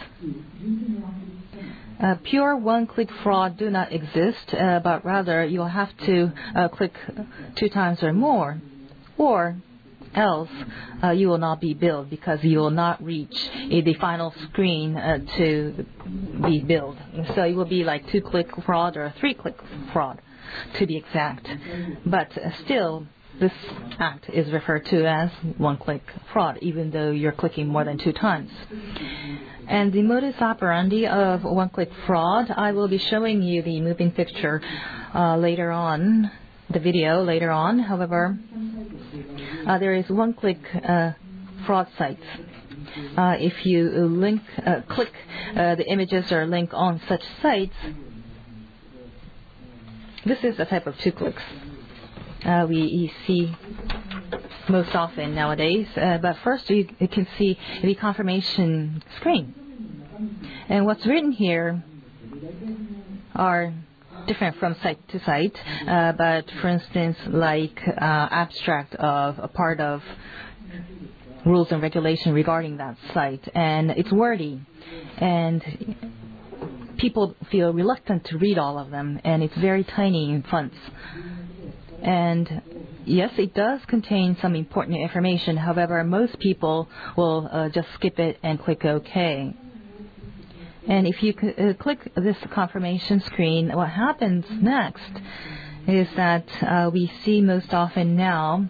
pure one-click fraud do not exist, but rather you'll have to click 2 times or more, or else you will not be billed because you will not reach the final screen to be billed. So it will be like 2-click fraud or 3-click fraud, to be exact. But still, this act is referred to as one-click fraud, even though you're clicking more than 2 times. And the modus operandi of one-click fraud, I will be showing you the moving picture later on, the video later on. However, there is one-click fraud sites. If you click the images or link on such sites, this is a type of 2 clicks. We see most often nowadays. But first you can see the confirmation screen. And what's written here are different from site to site. But for instance, like abstract of a part of rules and regulation regarding that site. And it's wordy. And people feel reluctant to read all of them. And it's very tiny in fonts. And yes, it does contain some important information. However, most people will just skip it and click OK. And if you click this confirmation screen, what happens next is that we see most often now,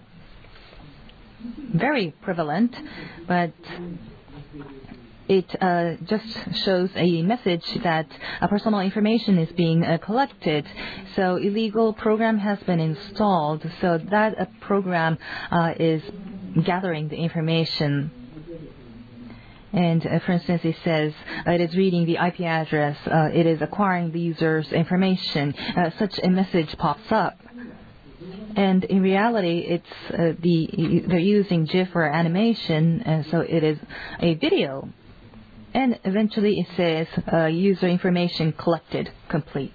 very prevalent, but it just shows a message that personal information is being collected. So illegal program has been installed. So that program is gathering the information. And for instance, it says it is reading the IP address. It is acquiring the user's information. Such a message pops up. And in reality, it's they're using GIF or animation, and so it is a video. And eventually it says user information collected, complete.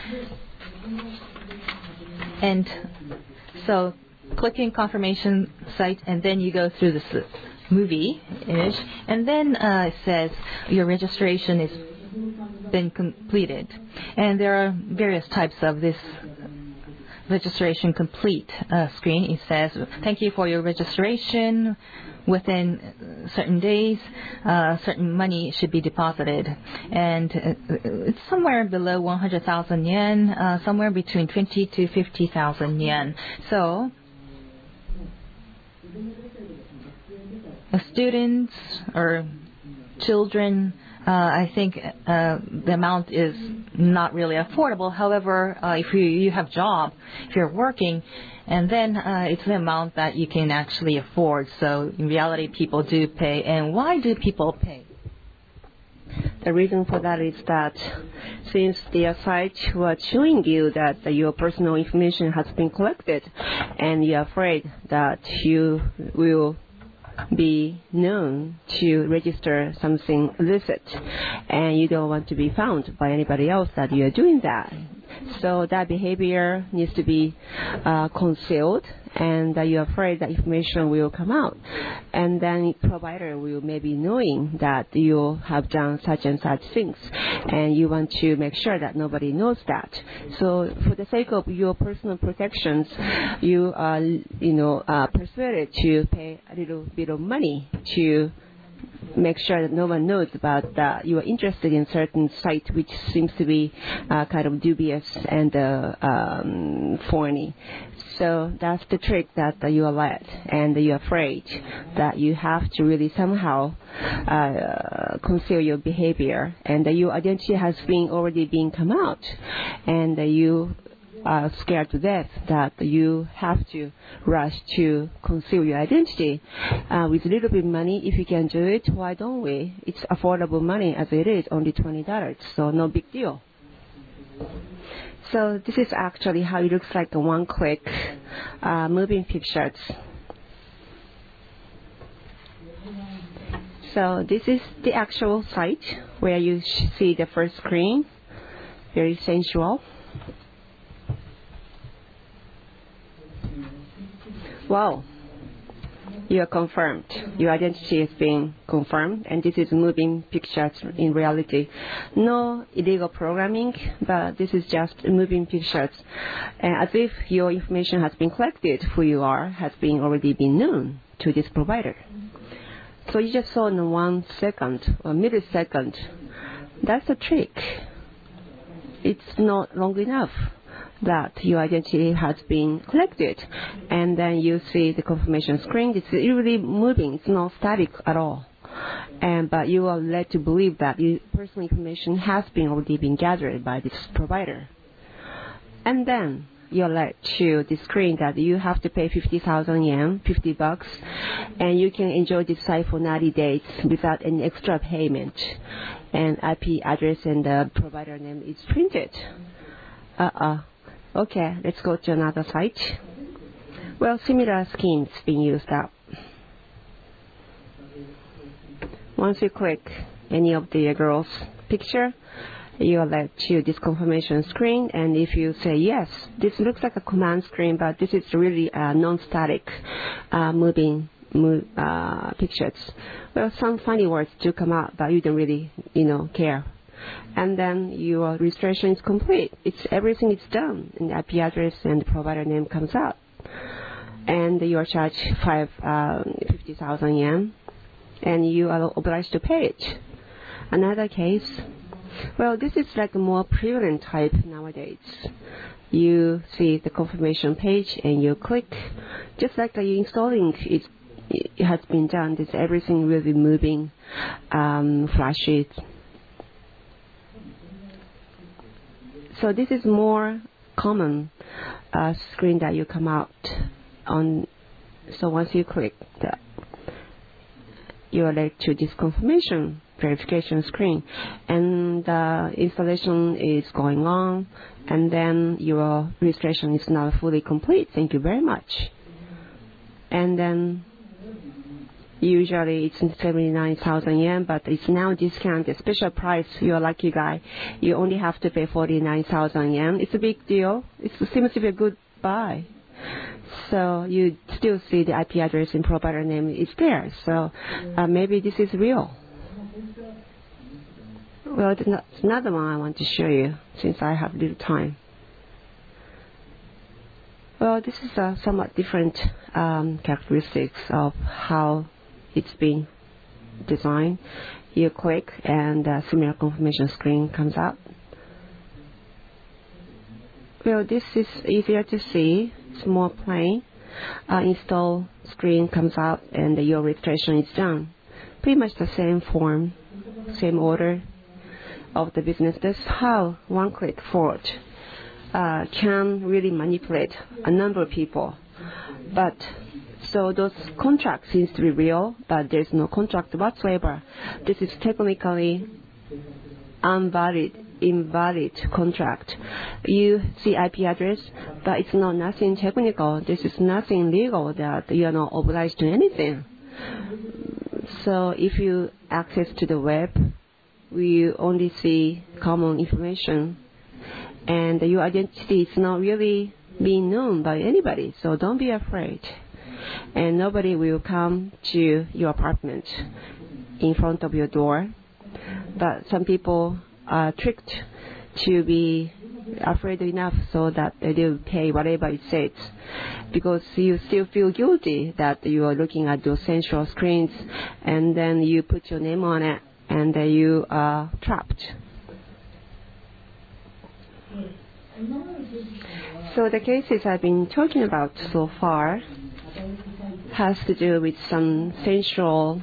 And so clicking confirmation site, and then you go through this movie image, and then it says your registration has been completed. And there are various types of this registration complete screen. It says, thank you for your registration. Within certain days, certain money should be deposited. And it's somewhere below 100,000 yen, somewhere between 20 to 50,000 yen. So students or children, I think the amount is not really affordable. However, if you have a job, if you're working, and then it's the amount that you can actually afford. So in reality, people do pay. And why do people pay? The reason for that is that since the site was showing you that your personal information has been collected, and you're afraid that you will be known to register something illicit, and you don't want to be found by anybody else that you are doing that. So that behavior needs to be concealed, and you're afraid that information will come out. And then the provider will maybe knowing that you have done such and such things, and you want to make sure that nobody knows that. So for the sake of your personal protections, you are persuaded to pay a little bit of money to make sure that no one knows about that you are interested in certain site which seems to be kind of dubious and phony. So that's the trick that you are led, and you're afraid that you have to really somehow conceal your behavior, and your identity has already been come out, and you are scared to death that you have to rush to conceal your identity. With a little bit of money, if you can do it, why don't we? It's affordable money as it is, only $20, so no big deal. So this is actually how it looks like a one-click moving pictures. So this is the actual site where you see the first screen. Very sensual. Wow. You are confirmed. Your identity is being confirmed, and this is moving pictures in reality. No illegal programming, but this is just moving pictures. As if your information has been collected, who you are has been already been known to this provider. So you just saw in 1 second or millisecond. That's a trick. It's not long enough that your identity has been collected, and then you see the confirmation screen. It's really moving. It's not static at all. But you are led to believe that your personal information has already been gathered by this provider. And then you're led to the screen that you have to pay 50,000 yen, $50, and you can enjoy this site for 90 days without any extra payment. And IP address and the provider name is printed. Okay, let's go to another site. Well, similar schemes being used up. Once you click any of the girl's picture, you are led to this confirmation screen, and if you say yes, this looks like a command screen, but this is really non-static moving pictures. Well, some funny words do come out, but you don't really, care. And then your registration is complete. Everything is done, and the IP address and the provider name comes out, and you are charged 50,000 yen, and you are obliged to pay it. Another case, well, this is like a more prevalent type nowadays. You see the confirmation page, and you click, just like you installing it. It has been done. This everything will be moving, flashes. So this is more common screen that you come out on. So once you click that, you are led to this confirmation verification screen, and installation is going on, and then your registration is now fully complete. Thank you very much. And then usually it's 79,000 yen, but it's now discounted. Special price. You're a lucky guy. You only have to pay 49,000 yen. It's a big deal. It seems to be a good buy. So you still see the IP address and provider name is there. So maybe this is real. Well, it's another one I want to show you since I have little time. Well, this is a somewhat different characteristics of how it's been designed. You click, and a similar confirmation screen comes up. Well, this is easier to see. It's more plain. Install screen comes up, and your registration is done. Pretty much the same form, same order of the business. That's how one-click fraud can really manipulate a number of people. But so those contracts seems to be real, but there's no contract whatsoever. This is technically invalid contract. You see IP address, but it's not nothing technical. This is nothing legal that you are not obliged to anything. So if you access to the web, we only see common information, and your identity is not really being known by anybody. So don't be afraid. And nobody will come to your apartment in front of your door. But some people are tricked to be afraid enough so that they will pay whatever it says, because you still feel guilty that you are looking at those sensual screens, and then you put your name on it, and you are trapped. So the cases I've been talking about so far has to do with some sensual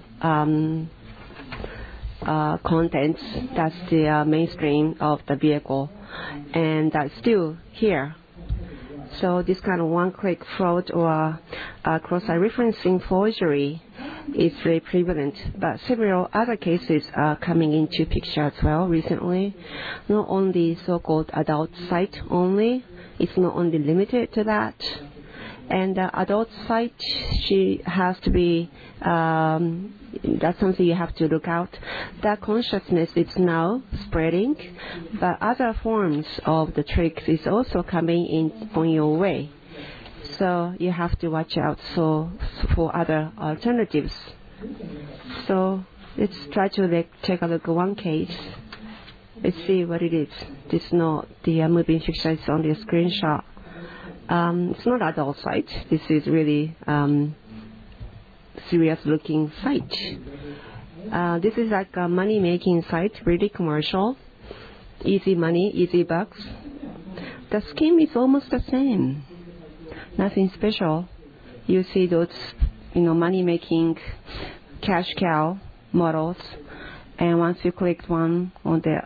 contents. That's the mainstream of the vehicle, and that's still here. So this kind of one-click fraud or cross-site referencing forgery is very prevalent. But several other cases are coming into picture as well recently. Not only so-called adult site only, it's not only limited to that. And the adult site, she has to be, that's something you have to look out. That consciousness is now spreading, but other forms of the tricks is also coming in on your way. So you have to watch out for other alternatives. So let's try to take a look at one case. Let's see what it is. This is not the moving picture, it's only a screenshot. It's not adult site. This is really serious looking site. This is like a money making site, really commercial. Easy money, easy bucks. The scheme is almost the same. Nothing special. You see those, money making cash cow models, and once you click one on the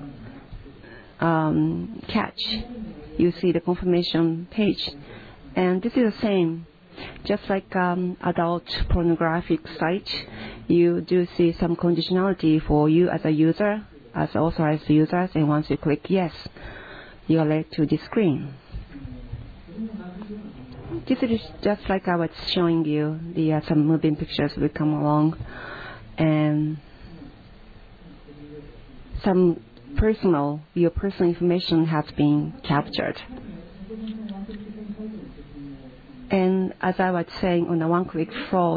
catch, you see the confirmation page. And this is the same. Just like adult pornographic site, you do see some conditionality for you as a user, as authorized users, and once you click yes, you are led to the screen. This is just like I was showing you, some moving pictures will come along, and some your personal information has been captured. And as I was saying on the one-click fraud,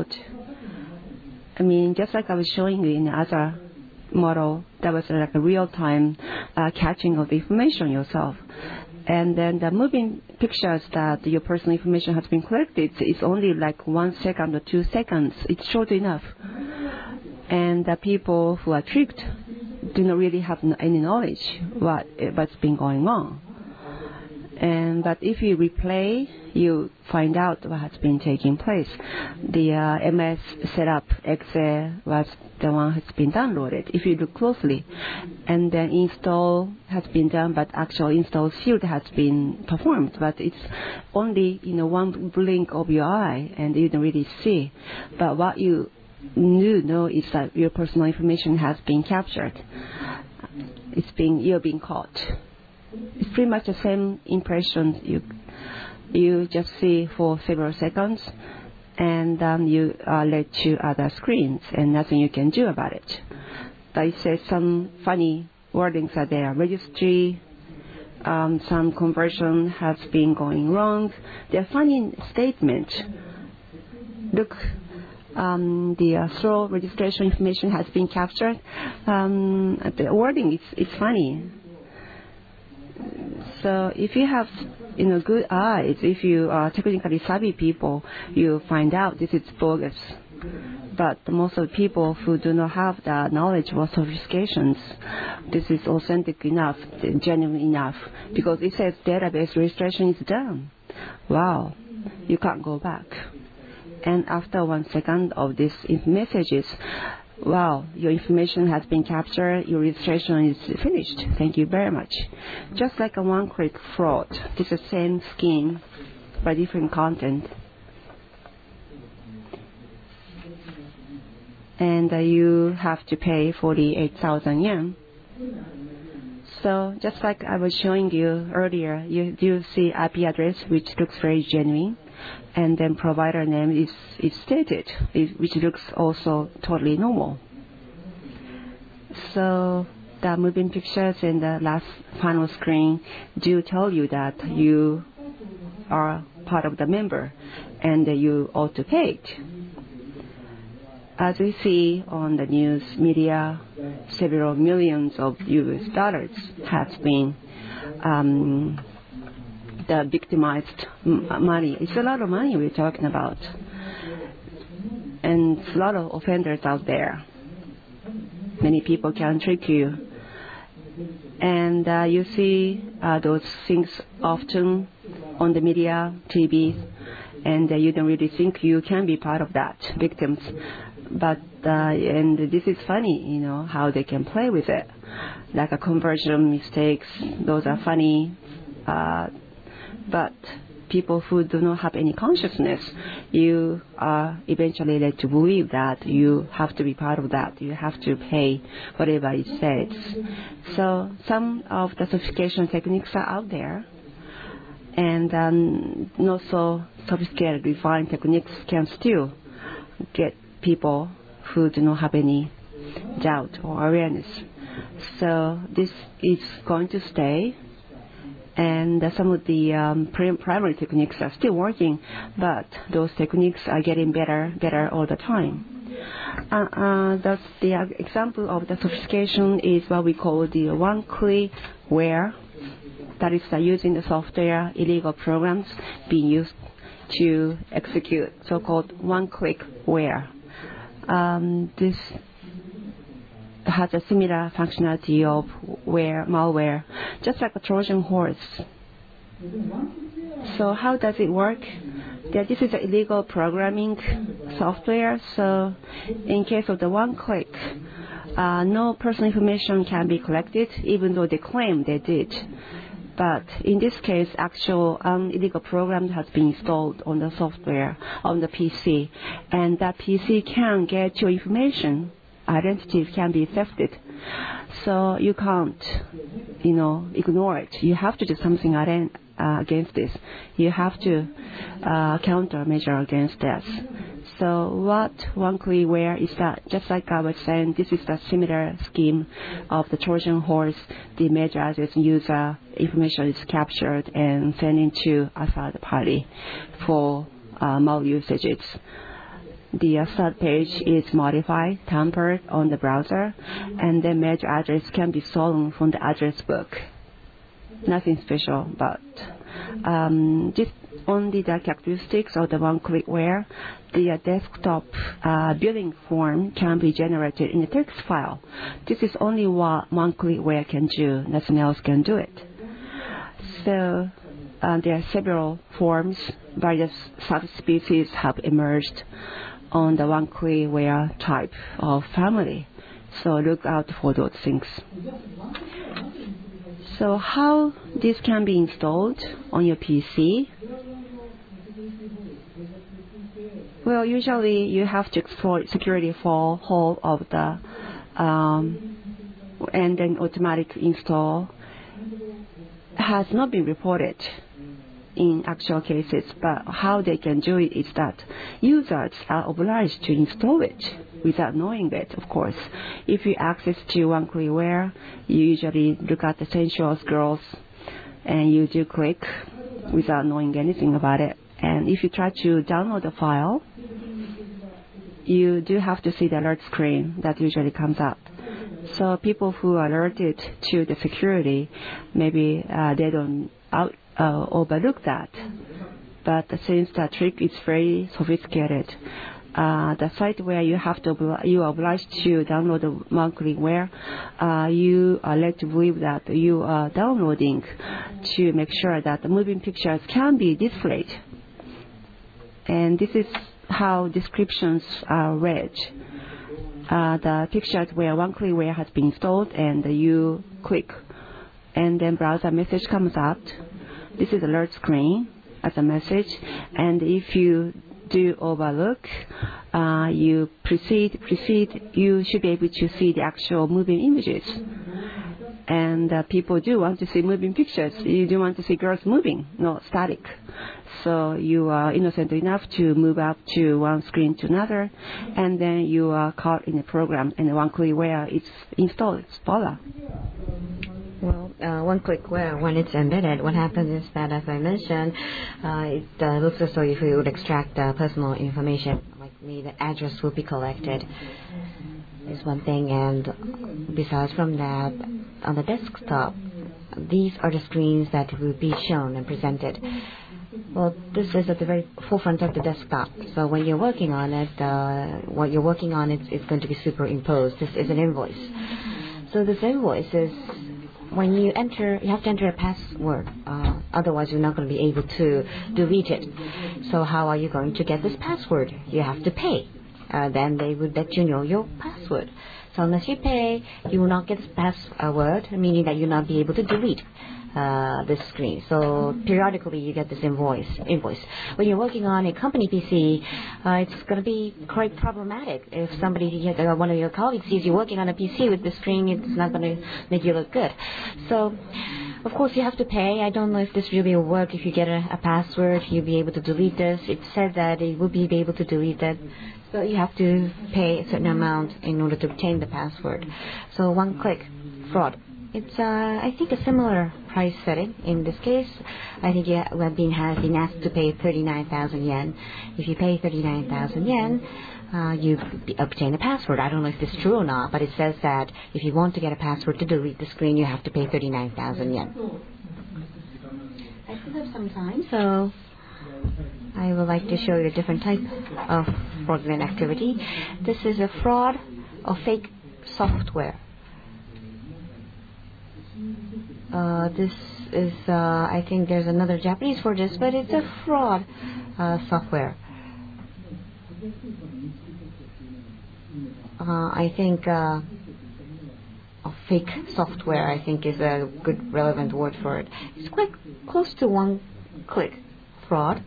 just like I was showing you in the other model, that was like a real-time catching of the information yourself. And then the moving pictures that your personal information has been collected is only like 1 second or 2 seconds. It's short enough. And the people who are tricked do not really have any knowledge what's been going on. But if you replay, you find out what has been taking place. The MS setup exe was the one has been downloaded, if you look closely. And then install has been done, but actual install field has been performed. But it's only one blink of your eye, and you don't really see. But what you know is that your personal information has been captured. You're being caught. It's pretty much the same impression you just see for several seconds, and you are led to other screens, and nothing you can do about it. But it says some funny wordings are there. Registry, some conversion has been going wrong. They're funny statements. Look, the throw registration information has been captured. The wording it's funny. So if you have good eyes, if you are technically savvy people, you find out this is bogus. But most of the people who do not have the knowledge or sophistications, this is authentic enough, genuine enough, because it says database registration is done. Wow, you can't go back. And after 1 second of these messages, wow, your information has been captured, your registration is finished. Thank you very much. Just like a one-click fraud, it's the same scheme but different content. And you have to pay 48,000 yen. So just like I was showing you earlier, you do see IP address which looks very genuine, and then provider name is stated, which looks also totally normal. So the moving pictures in the last final screen do tell you that you are part of the member and you ought to pay it. As we see on the news media, several millions of US dollars has been the victimized money. It's a lot of money we're talking about. And a lot of offenders out there. Many people can trick you. And you see those things often on the media, TV, and you don't really think you can be part of that, victims. But, and this is funny, how they can play with it. Like a conversion mistakes, those are funny. But people who do not have any consciousness, you are eventually led to believe that you have to be part of that. You have to pay whatever it says. So some of the sophistication techniques are out there, and not so sophisticated, refined techniques can still get people who do not have any doubt or awareness. So this is going to stay. And some of the primary techniques are still working, but those techniques are getting better all the time. That's the example of the sophistication is what we call the one-click-ware. That is using the software, illegal programs being used to execute so-called one-click-ware. This has a similar functionality of malware, just like a Trojan horse. So how does it work? This is an illegal programming software, so in case of the one-click, no personal information can be collected, even though they claim they did. But in this case, actual illegal program has been installed on the software, on the PC, and that PC can get your information. Identities can be thefted. So you can't, ignore it. You have to do something against this. You have to countermeasure against this. So what one-click-ware is that? Just like I was saying, this is a similar scheme of the Trojan horse. The major address user information is captured and sent into a third party for malusages. The third page is modified, tampered on the browser, and the major address can be stolen from the address book. Nothing special, but just only the characteristics of the one-click-ware. The desktop billing form can be generated in a text file. This is only what one-click-ware can do. Nothing else can do it. So there are several forms. Various subspecies have emerged on the one-click-ware type of family. So look out for those things. So how this can be installed on your PC? Well, usually you have to explore security for whole of the and then automatic install has not been reported in actual cases, but how they can do it is that users are obliged to install it without knowing it, of course. If you access to one-click-ware, you usually look at the sensuous girls and you do click without knowing anything about it. And if you try to download the file, you do have to see the alert screen that usually comes up. So people who are alerted to the security, maybe they don't overlook that. But since the trick is very sophisticated, the site where you are obliged to download the one-click-ware, you are led to believe that you are downloading to make sure that the moving pictures can be displayed. And this is how descriptions are read. The pictures where one-click-ware has been installed, and you click, and then browser message comes up. This is alert screen as a message, and if you do overlook, you proceed, you should be able to see the actual moving images. And people do want to see moving pictures. You do want to see girls moving, not static. So you are innocent enough to move up to one screen to another, and then you are caught in a program, and one-click-ware it's installed. It's voila. Well, one-click-ware, when it's embedded, what happens is that, as I mentioned, it looks as though if you would extract personal information, like the address will be collected, is one thing. And besides from that, on the desktop, these are the screens that will be shown and presented. Well, this is at the very forefront of the desktop. So when you're working on it, what you're working on is going to be superimposed. This is an invoice. So this invoice is, when you enter, you have to enter a password. Otherwise, you're not going to be able to delete it. So how are you going to get this password? You have to pay. Then they would let you know your password. So unless you pay, you will not get this password, meaning that you'll not be able to delete this screen. So periodically you get this invoice. When you're working on a company PC, it's going to be quite problematic. If somebody, one of your colleagues sees you working on a PC with the screen, it's not going to make you look good. So of course you have to pay. I don't know if this really will work. If you get a password, you'll be able to delete this. It said that it will be able to delete that. So you have to pay a certain amount in order to obtain the password. So one-click fraud. It's, I think, a similar price setting in this case. I think you have been asked to pay 39,000 yen. If you pay 39,000 yen, you obtain a password. I don't know if this is true or not, but it says that if you want to get a password to delete the screen, you have to pay 39,000 yen. I still have some time, so I would like to show you a different type of fraudulent activity. This is a fraud of fake software. This is, I think there's another Japanese for this, but it's a fraud software. I think fake software, I think, is a good relevant word for it. It's quite close to one-click fraud.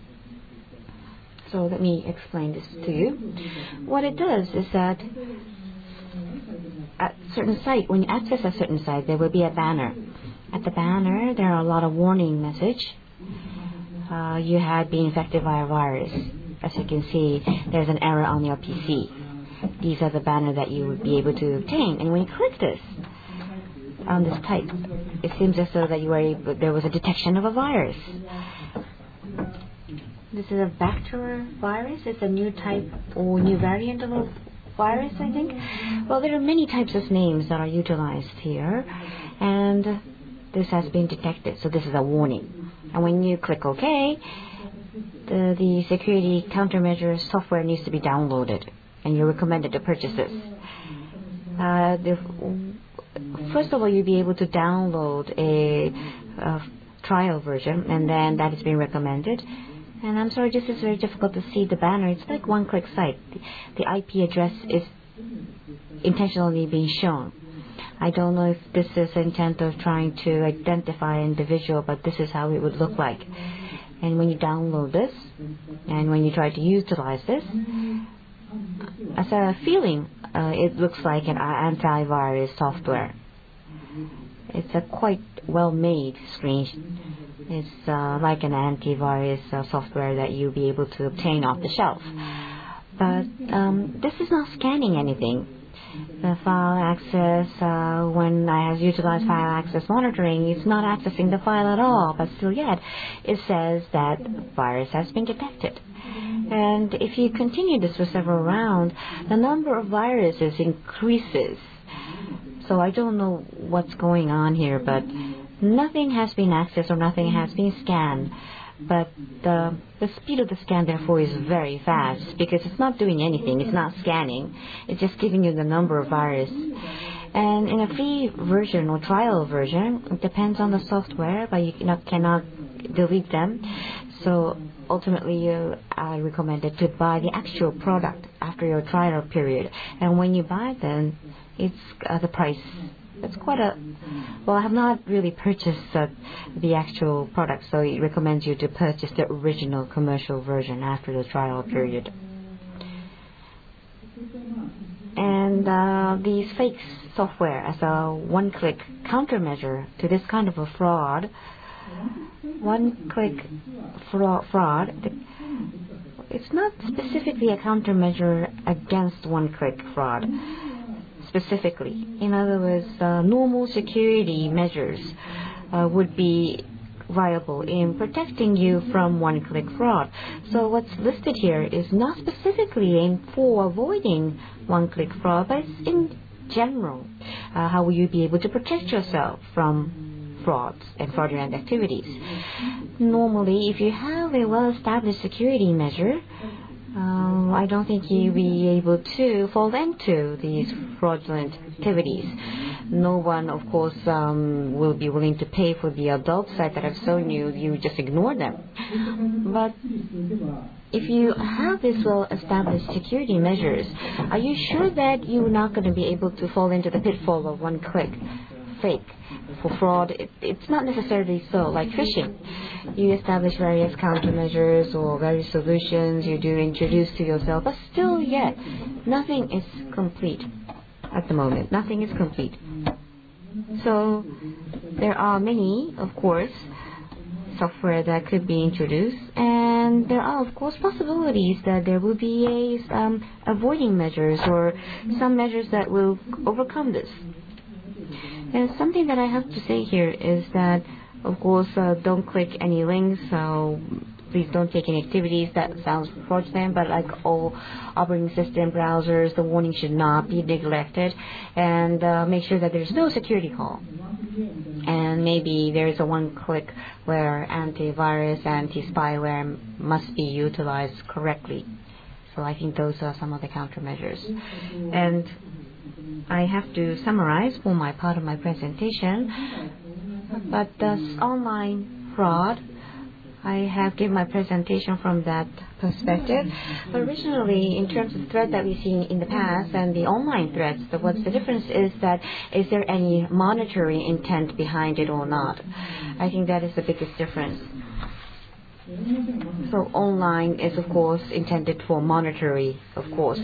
So let me explain this to you. What it does is that at a certain site, when you access a certain site, there will be a banner. At the banner, there are a lot of warning message. You had been infected by a virus. As you can see, there's an error on your PC. These are the banner that you would be able to obtain. And when you click this, on this type, it seems as though that there was a detection of a virus. This is a vector virus. It's a new type or new variant of a virus, I think. Well, there are many types of names that are utilized here, and this has been detected. So this is a warning. And when you click OK, the security countermeasure software needs to be downloaded, and you're recommended to purchase this. First of all, you'll be able to download a trial version, and then that is being recommended. And I'm sorry, this is very difficult to see the banner. It's like one-click site. The IP address is intentionally being shown. I don't know if this is the intent of trying to identify an individual, but this is how it would look like. And when you download this, and when you try to utilize this, as a feeling, it looks like an antivirus software. It's a quite well-made screen. It's like an antivirus software that you'll be able to obtain off the shelf. But this is not scanning anything. The file access, when I have utilized file access monitoring, it's not accessing the file at all. But still yet, it says that virus has been detected. And if you continue this for several rounds, the number of viruses increases. So I don't know what's going on here, but nothing has been accessed or nothing has been scanned. But the speed of the scan, therefore, is very fast because it's not doing anything. It's not scanning. It's just giving you the number of viruses. And in a free version or trial version, it depends on the software, but you cannot delete them. So ultimately, I recommend it to buy the actual product after your trial period. And when you buy them, it's the price. It's quite a... Well, I have not really purchased the actual product, so it recommends you to purchase the original commercial version after the trial period. And these fake software as a one-click countermeasure to this kind of a fraud, one-click fraud, it's not specifically a countermeasure against one-click fraud. Specifically. In other words, normal security measures would be viable in protecting you from one-click fraud. So what's listed here is not specifically aimed for avoiding one-click fraud, but it's in general. How will you be able to protect yourself from frauds and fraudulent activities. Normally, if you have a well-established security measure, I don't think you'll be able to fall into these fraudulent activities. No one, of course, will be willing to pay for the adult site that I've shown you. You just ignore them. But if you have these well-established security measures, are you sure that you're not going to be able to fall into the pitfall of one-click fake? For fraud, it's not necessarily so. Like phishing, you establish various countermeasures or various solutions you do introduce to yourself, but still yet, nothing is complete at the moment. Nothing is complete. So there are many, of course, software that could be introduced, and there are, of course, possibilities that there will be avoiding measures or some measures that will overcome this. And something that I have to say here is that, of course, don't click any links, so please don't take any activities that sounds fraudulent, but like all operating system browsers, the warning should not be neglected, and make sure that there's no security call. And maybe there's a one-click where antivirus, anti-spyware must be utilized correctly. So I think those are some of the countermeasures. And I have to summarize for my part of my presentation, but this online fraud, I have given my presentation from that perspective. But originally, in terms of threat that we've seen in the past and the online threats, what's the difference is that is there any monetary intent behind it or not? I think that is the biggest difference. So online is, of course, intended for monetary, of course,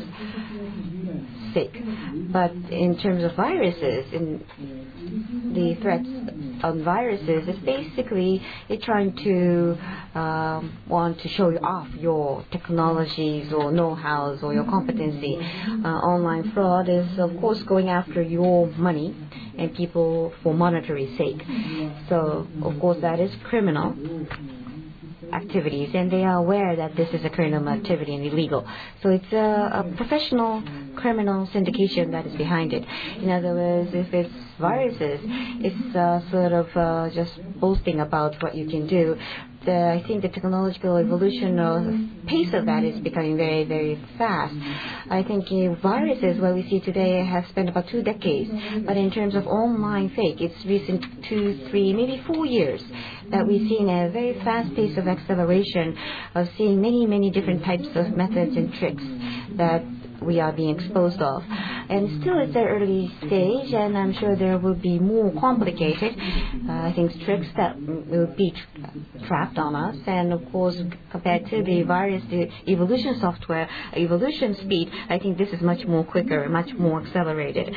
sake. But in terms of viruses, in the threats on viruses, is basically they're trying to want to show you off your technologies or know-hows or your competency. Online fraud is, of course, going after your money and people for monetary sake. So, of course, that is criminal activities, and they are aware that this is a criminal activity and illegal. So it's a professional criminal syndication that is behind it. In other words, if it's viruses, it's sort of just boasting about what you can do. I think the technological evolution or pace of that is becoming very, very fast. I think viruses, what we see today, have spent about 2 decades. But in terms of online fake, it's recent 2, 3, maybe 4 years that we've seen a very fast pace of acceleration of seeing many, many different types of methods and tricks that we are being exposed of. And still it's an early stage, and I'm sure there will be more complicated, I think, tricks that will be trapped on us. And of course, compared to the virus, the evolution software, evolution speed, I think this is much more quicker, much more accelerated.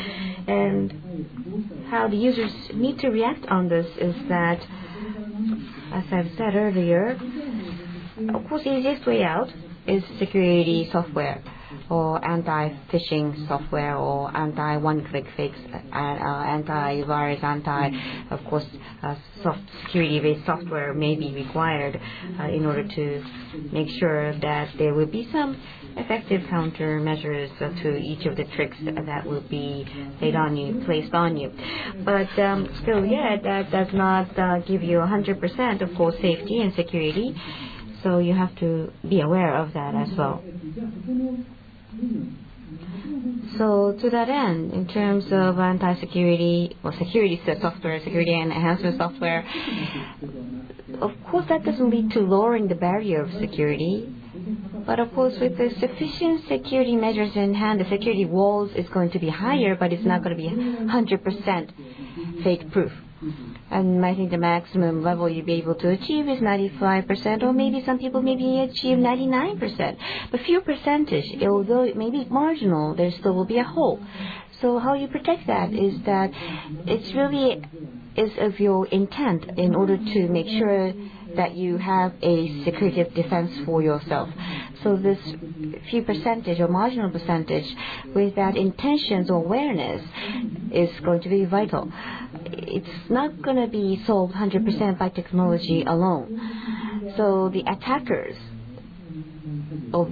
And how the users need to react on this is that, as I've said earlier, of course, the easiest way out is security software, or anti-phishing software, or anti-one-click fakes, anti-virus, of course, security-based software may be required in order to make sure that there will be some effective countermeasures to each of the tricks that will be placed on you. But still, that does not give you 100%, of course, safety and security. So you have to be aware of that as well. So to that end, in terms of anti-security or security software, security enhancement software, of course that doesn't lead to lowering the barrier of security. But of course, with the sufficient security measures in hand, the security walls is going to be higher, but it's not going to be 100% fake proof. And I think the maximum level you'll be able to achieve is 95%, or maybe some people maybe achieve 99%. But few percentage, although it may be marginal, there still will be a hole. So how you protect that is that it's really is of your intent in order to make sure that you have a security defense for yourself. So this few percentage or marginal percentage with that intentions or awareness is going to be vital. It's not going to be solved 100% by technology alone. So the attackers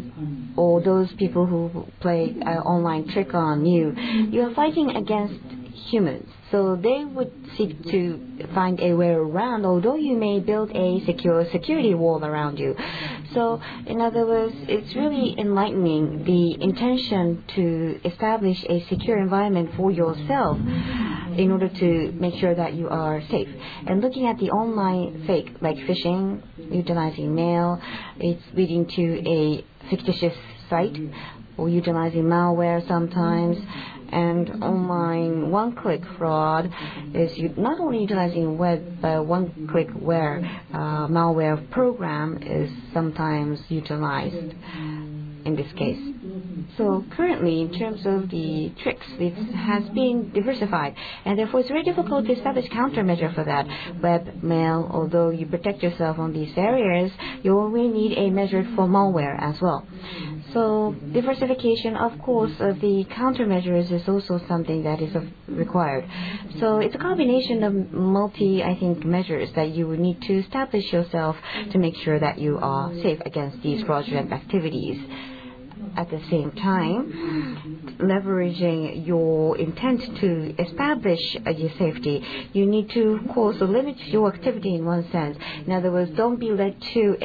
or those people who play online trick on you, are fighting against humans. So they would seek to find a way around, although you may build a secure security wall around you. So, in other words, it's really enlightening the intention to establish a secure environment for yourself in order to make sure that you are safe. And looking at the online fake, like phishing, utilizing mail, it's leading to a fictitious site, or utilizing malware sometimes. And online one-click fraud is not only utilizing web, but one-click-ware malware program is sometimes utilized in this case. So currently, in terms of the tricks, it has been diversified, and therefore it's very difficult to establish countermeasure for that. Web, mail, although you protect yourself on these areas, you only need a measure for malware as well. So diversification, of course, of the countermeasures is also something that is required. So it's a combination of measures that you would need to establish yourself to make sure that you are safe against these fraudulent activities. At the same time, leveraging your intent to establish your safety, you need to, of course, limit your activity in one sense. In other words, don't be led to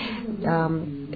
a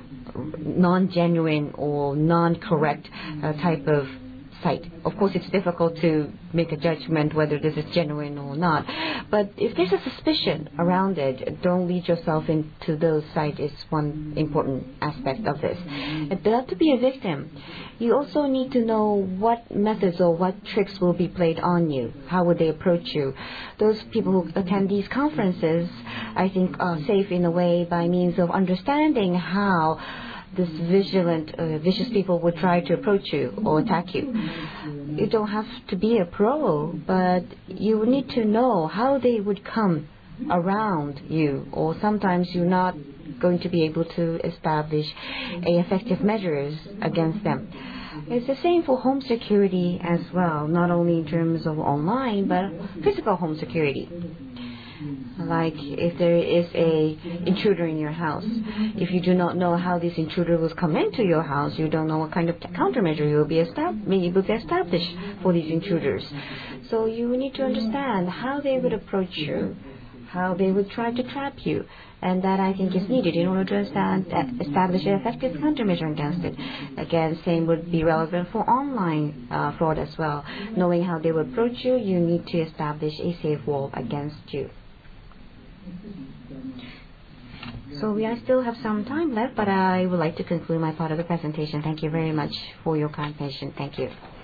non-genuine or non-correct type of site. Of course, it's difficult to make a judgment whether this is genuine or not. But if there's a suspicion around it, don't lead yourself into those sites is one important aspect of this. And not to be a victim, you also need to know what methods or what tricks will be played on you. How would they approach you? Those people who attend these conferences, I think, are safe in a way by means of understanding how this vicious people would try to approach you or attack you. You don't have to be a pro, but you need to know how they would come around you, or sometimes you're not going to be able to establish effective measures against them. It's the same for home security as well, not only in terms of online, but physical home security. Like if there is a intruder in your house, if you do not know how this intruder will come into your house, you don't know what kind of countermeasure you will be able to establish for these intruders. So you need to understand how they would approach you, how they would try to trap you, and that I think is needed in order to establish an effective countermeasure against it. Again, same would be relevant for online fraud as well. Knowing how they would approach you, you need to establish a safe wall against you. So we still have some time left, but I would like to conclude my part of the presentation. Thank you very much for your kind patience. Thank you.